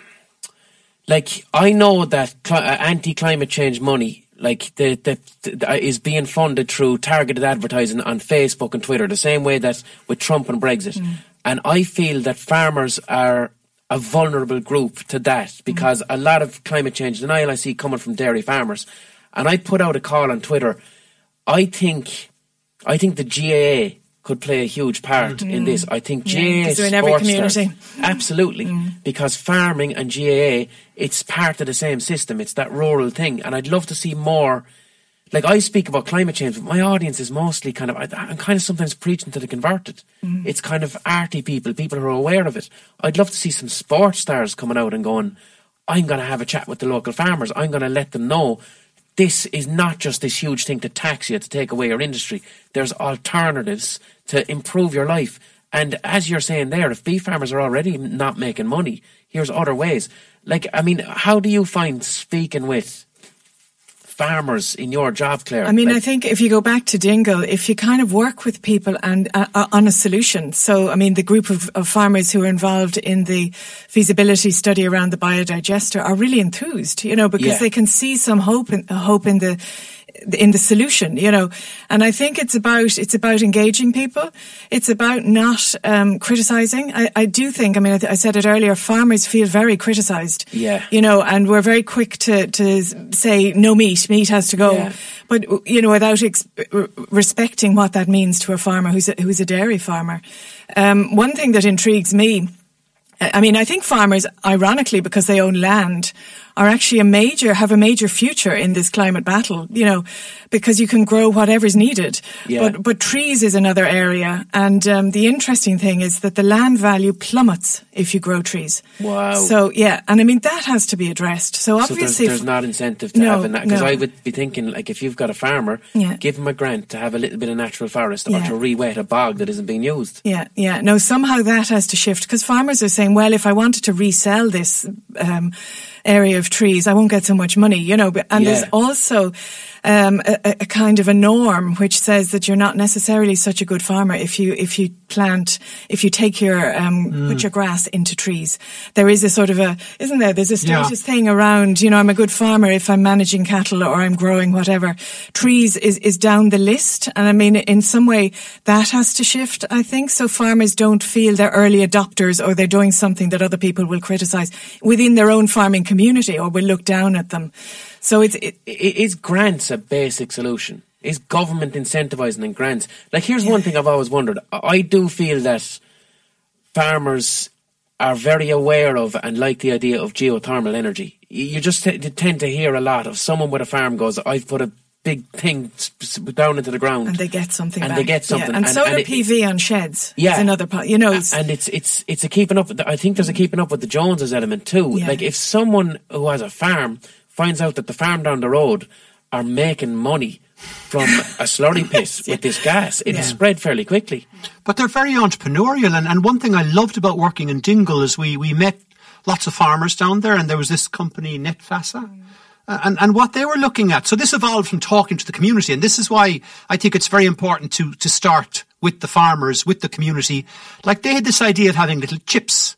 Like, I know that cl- anti-climate change money, like, the, the, the, is being funded through targeted advertising on Facebook and Twitter, the same way that with Trump and Brexit. Mm. And I feel that farmers are a vulnerable group to that because mm. a lot of climate change denial I see coming from dairy farmers. And I put out a call on Twitter. I think, I think the G A A could play a huge part mm. in this. I think G A A yeah, they're in every community. Stars, absolutely, mm. because farming and G A A, it's part of the same system. It's that rural thing, and I'd love to see more. Like, I speak about climate change, but my audience is mostly kind of, I'm kind of sometimes preaching to the converted. Mm. It's kind of arty people, people who are aware of it. I'd love to see some sports stars coming out and going, I'm going to have a chat with the local farmers. I'm going to let them know this is not just this huge thing to tax you, to take away your industry. There's alternatives to improve your life. And as you're saying there, if beef farmers are already not making money, here's other ways. Like, I mean, how do you find speaking with farmers in your job, Claire? I mean, like, I think if you go back to Dingle, if you kind of work with people and uh, on a solution. So, I mean, the group of, of farmers who are involved in the feasibility study around the biodigester are really enthused, you know, because yeah. they can see some hope in, hope in the in the solution, you know. And I think it's about it's about engaging people. It's about not um, criticising. I, I do think, I mean, I, th- I said it earlier, farmers feel very criticised. Yeah. You know, and we're very quick to, to say, no meat, meat has to go. Yeah. But, you know, without ex- respecting what that means to a farmer who's a, who's a dairy farmer. Um, one thing that intrigues me, I mean, I think farmers, ironically, because they own land, are actually a major, have a major future in this climate battle, you know, because you can grow whatever's needed. Yeah. But, but trees is another area. And, um, the interesting thing is that the land value plummets if you grow trees. Wow. So, yeah. And I mean, that has to be addressed. So obviously. So there's, there's not incentive to no, having that. Because no. I would be thinking, like, if you've got a farmer, yeah. give him a grant to have a little bit of natural forest yeah. or to re-wet a bog that isn't being used. Yeah, yeah. No, somehow that has to shift because farmers are saying, well, if I wanted to resell this, um, area of trees, I won't get so much money, you know. And yeah. there's also um, a, a kind of a norm which says that you're not necessarily such a good farmer if you if you plant if you take your um, mm. put your grass into trees. There is a sort of a isn't there? There's a status yeah. thing around, you know, I'm a good farmer if I'm managing cattle or I'm growing whatever. Trees is is down the list, and I mean, in some way that has to shift, I think, so farmers don't feel they're early adopters or they're doing something that other people will criticise within their own farming community or will look down at them. So it's it, is grants a basic solution? Is government incentivising in grants? Like, here's yeah. one thing I've always wondered. I do feel that farmers are very aware of and like the idea of geothermal energy. You just t- tend to hear a lot of someone with a farm goes, I've put a big thing down into the ground, and they get something, and back. they get something, yeah. and, and solar and it, P V on sheds. Yeah, is another part. You know, it's, and it's it's it's a keeping up. With the, I think there's a keeping up with the Joneses element too. Yeah. Like, if someone who has a farm finds out that the farm down the road are making money from a slurry pit yeah. with this gas, it'll yeah. spread fairly quickly. But they're very entrepreneurial, and, and one thing I loved about working in Dingle is we we met lots of farmers down there, and there was this company Netfasa. Mm. Uh, and, and what they were looking at, so this evolved from talking to the community, and this is why I think it's very important to, to start with the farmers, with the community. Like, they had this idea of having little chips,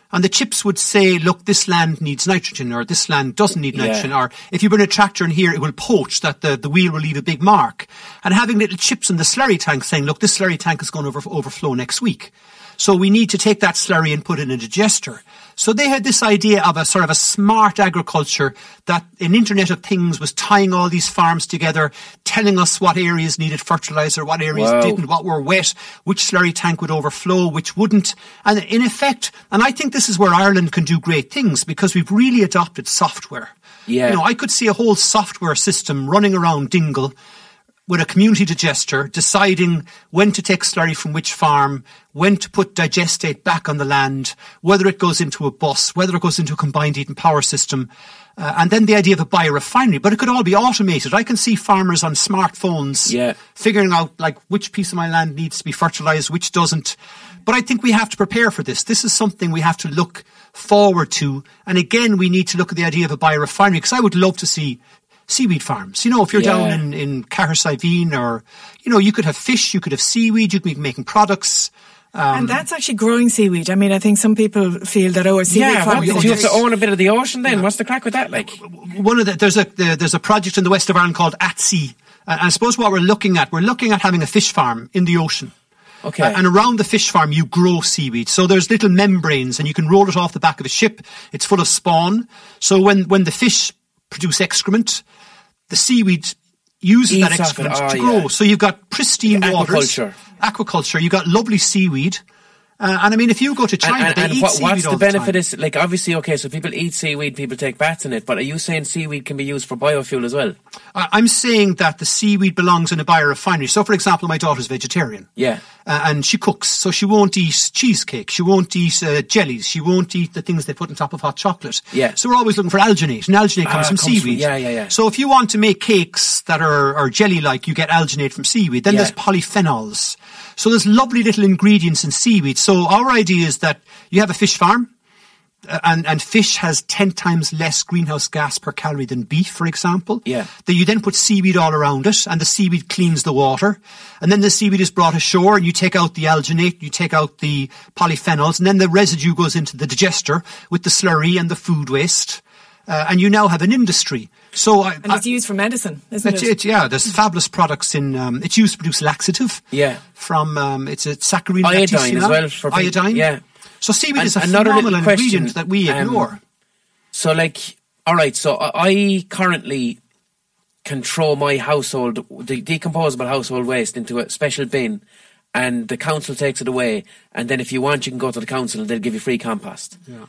And the chips would say, look, this land needs nitrogen, or this land doesn't need nitrogen, Yeah. or if you bring a tractor in here, it will poach, that the, the wheel will leave a big mark. And having little chips in the slurry tank saying, look, this slurry tank is going to over, overflow next week. So we need to take that slurry and put it in a digester. So they had this idea of a sort of a smart agriculture, that an Internet of Things was tying all these farms together, telling us what areas needed fertilizer, what areas Wow. didn't, what were wet, which slurry tank would overflow, which wouldn't. And in effect, and I think this is where Ireland can do great things, because we've really adopted software. Yeah. You know, I could see a whole software system running around Dingle with a community digester, deciding when to take slurry from which farm, when to put digestate back on the land, whether it goes into a bus, whether it goes into a combined heat and power system, uh, and then the idea of a biorefinery. But it could all be automated. I can see farmers on smartphones Yeah. figuring out like which piece of my land needs to be fertilized, which doesn't. But I think we have to prepare for this. This is something we have to look forward to. And again, we need to look at the idea of a biorefinery, because I would love to see seaweed farms. You know, if you're Yeah. down in, in Cahersiveen, or, you know, you could have fish, you could have seaweed, you could be making products. Um, and that's actually growing seaweed. I mean, I think some people feel that, oh, a seaweed Yeah, farm what, is do you have to just- own a bit of the ocean then? What's the crack with that, like? one of the, there's a the, there's a project in the west of Ireland called At Sea. And I suppose what we're looking at, we're looking at having a fish farm in the ocean. Okay. Uh, and around the fish farm, you grow seaweed. So there's little membranes, and you can roll it off the back of a ship. It's full of spawn. So when, when the fish produce excrement, the seaweed uses Eats that off it. excrement Oh, to grow. yeah. So you've got pristine Like waters. aquaculture. Aquaculture. You've got lovely seaweed. Uh, and I mean, if you go to China, and, they and eat what, seaweed what's all the benefit time. is, like, obviously, okay, so people eat seaweed, people take baths in it, but are you saying seaweed can be used for biofuel as well? I- I'm saying that the seaweed belongs in a biorefinery. So, for example, my daughter's vegetarian. Yeah. Uh, and she cooks, so she won't eat cheesecake, she won't eat uh, jellies, she won't eat the things they put on top of hot chocolate. Yeah. So we're always looking for alginate, and alginate Ah, comes from comes from- seaweed. yeah, yeah, yeah. So if you want to make cakes that are, are jelly-like, you get alginate from seaweed. Then Yeah. there's polyphenols. So there's lovely little ingredients in seaweed. So our idea is that you have a fish farm, uh, and, and fish has ten times less greenhouse gas per calorie than beef, for example. Yeah. That you then put seaweed all around it, and the seaweed cleans the water. And then the seaweed is brought ashore, and you take out the alginate, you take out the polyphenols, and then the residue goes into the digester with the slurry and the food waste. Uh, and you now have an industry. So I, And it's used for medicine, isn't it's, it? it, yeah, there's fabulous products in. Um, it's used to produce laxative. Yeah. From um, it's a saccharine Iodine lacticina. as well for people- iodine. yeah. So seaweed And is a another little phenomenal question, ingredient that we um, ignore. So, like, all right, so I I currently can throw my household, the decomposable household waste into a special bin, and the council takes it away, and then if you want, you can go to the council and they'll give you free compost. Yeah.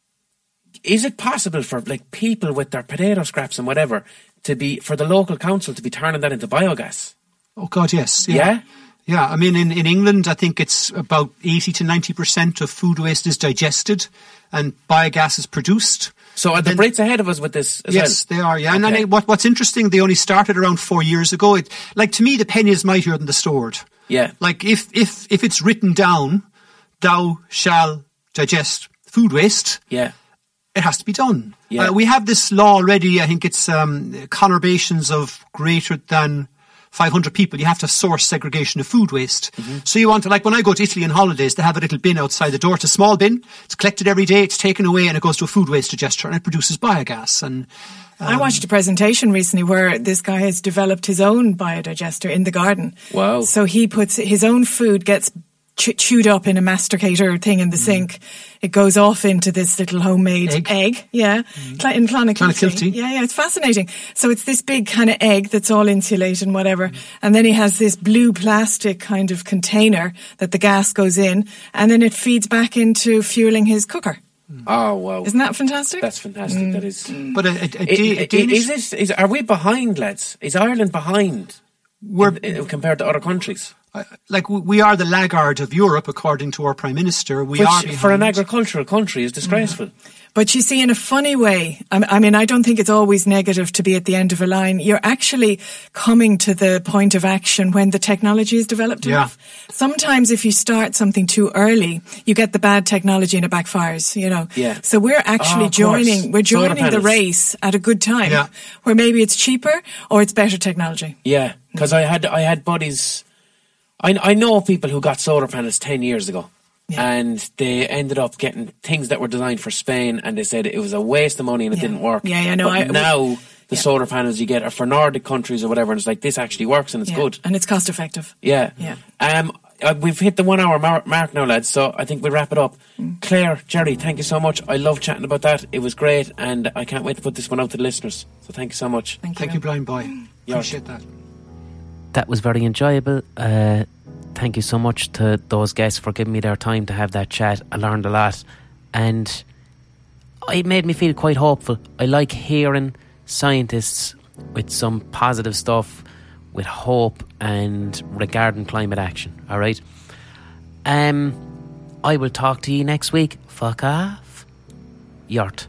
Is it possible for, like, people with their potato scraps and whatever to be, for the local council to be turning that into biogas? Oh God, yes. Yeah? Yeah, I mean, in, in England, I think it's about eighty to ninety percent of food waste is digested and biogas is produced. So are the Then- Brits ahead of us with this as Yes, well? they are, yeah. And, Okay. and what, what's interesting, they only started around four years ago. It, like, to me, the penny is mightier than the sword. Yeah. Like, if, if, if it's written down, thou shall digest food waste, Yeah. it has to be done. Yeah. Uh, we have this law already. I think it's um, conurbations of greater than five hundred people. You have to have source segregation of food waste. Mm-hmm. So you want to, like when I go to Italy on holidays, they have a little bin outside the door. It's a small bin. It's collected every day. It's taken away and it goes to a food waste digester and it produces biogas. And I watched a presentation recently where this guy has developed his own biodigester in the garden. Wow. So he puts his own food gets ch- chewed up in a masticator thing in the sink. It goes off into this little homemade Egg. egg. Yeah. Cl- in Clonakilty. Clonakilty. Yeah, yeah. It's fascinating. So it's this big kind of egg that's all insulated and whatever. And then he has this blue plastic kind of container that the gas goes in and then it feeds back into fueling his cooker. Oh, wow. Isn't that fantastic? That's fantastic. That is. but a, a, a, I- da- a I- Danish, is it? Is are we behind, lads? Is Ireland behind we're, in- in- compared to other countries? uh, like we are the laggard of Europe, according to our prime minister. We Which, are behind. for an agricultural country, is disgraceful. But you see, in a funny way, I I mean, I don't think it's always negative to be at the end of a line. You're actually coming to the point of action when the technology is developed Yeah. enough. Sometimes if you start something too early, you get the bad technology and it backfires, you know. Yeah. So we're actually Oh, of course. joining, we're Solar joining the panels. race at a good time Yeah. where maybe it's cheaper or it's better technology. Yeah, because I had I had buddies. I I know people who got solar panels ten years ago, Yeah. and they ended up getting things that were designed for Spain, and they said it was a waste of money and it Yeah. didn't work. Yeah, yeah, no, But I- now the yeah. solar panels you get are for Nordic countries or whatever, and it's like, this actually works and it's Yeah. good. And it's cost effective. Yeah. Yeah. Um, uh, we've hit the one hour mar- mark now, lads, so I think we'll wrap it up. Mm. Claire, Jerry, thank you so much. I love chatting about that. It was great, and I can't wait to put this one out to the listeners. So thank you so much. Thank you. Thank you, Blind Boy. Yeah. Appreciate that. That was very enjoyable. Uh, thank you so much to those guests for giving me their time to have that chat. I learned a lot, and it made me feel quite hopeful. I like hearing scientists with some positive stuff, with hope and regarding climate action. All right. Um, I will talk to you next week. Fuck off. Yurt.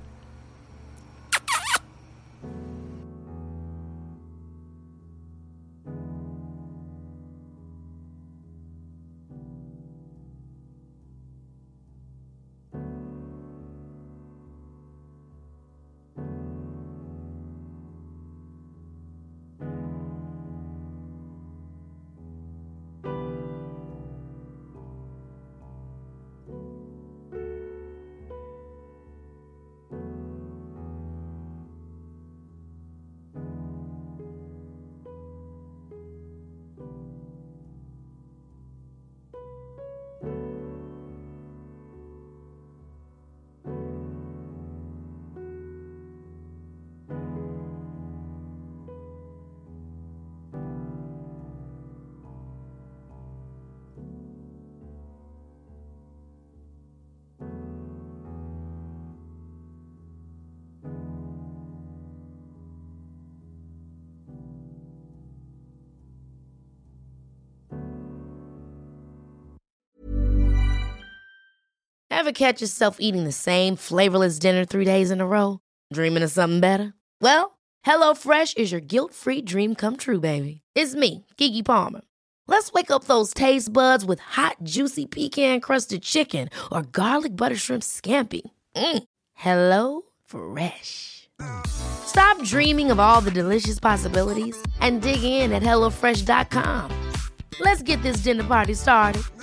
Ever catch yourself eating the same flavorless dinner three days in a row? Dreaming of something better? Well, HelloFresh is your guilt-free dream come true, baby. It's me, Keke Palmer. Let's wake up those taste buds with hot, juicy pecan-crusted chicken or garlic butter shrimp scampi. Mm. Hello Fresh. Stop dreaming of all the delicious possibilities and dig in at hello fresh dot com. Let's get this dinner party started.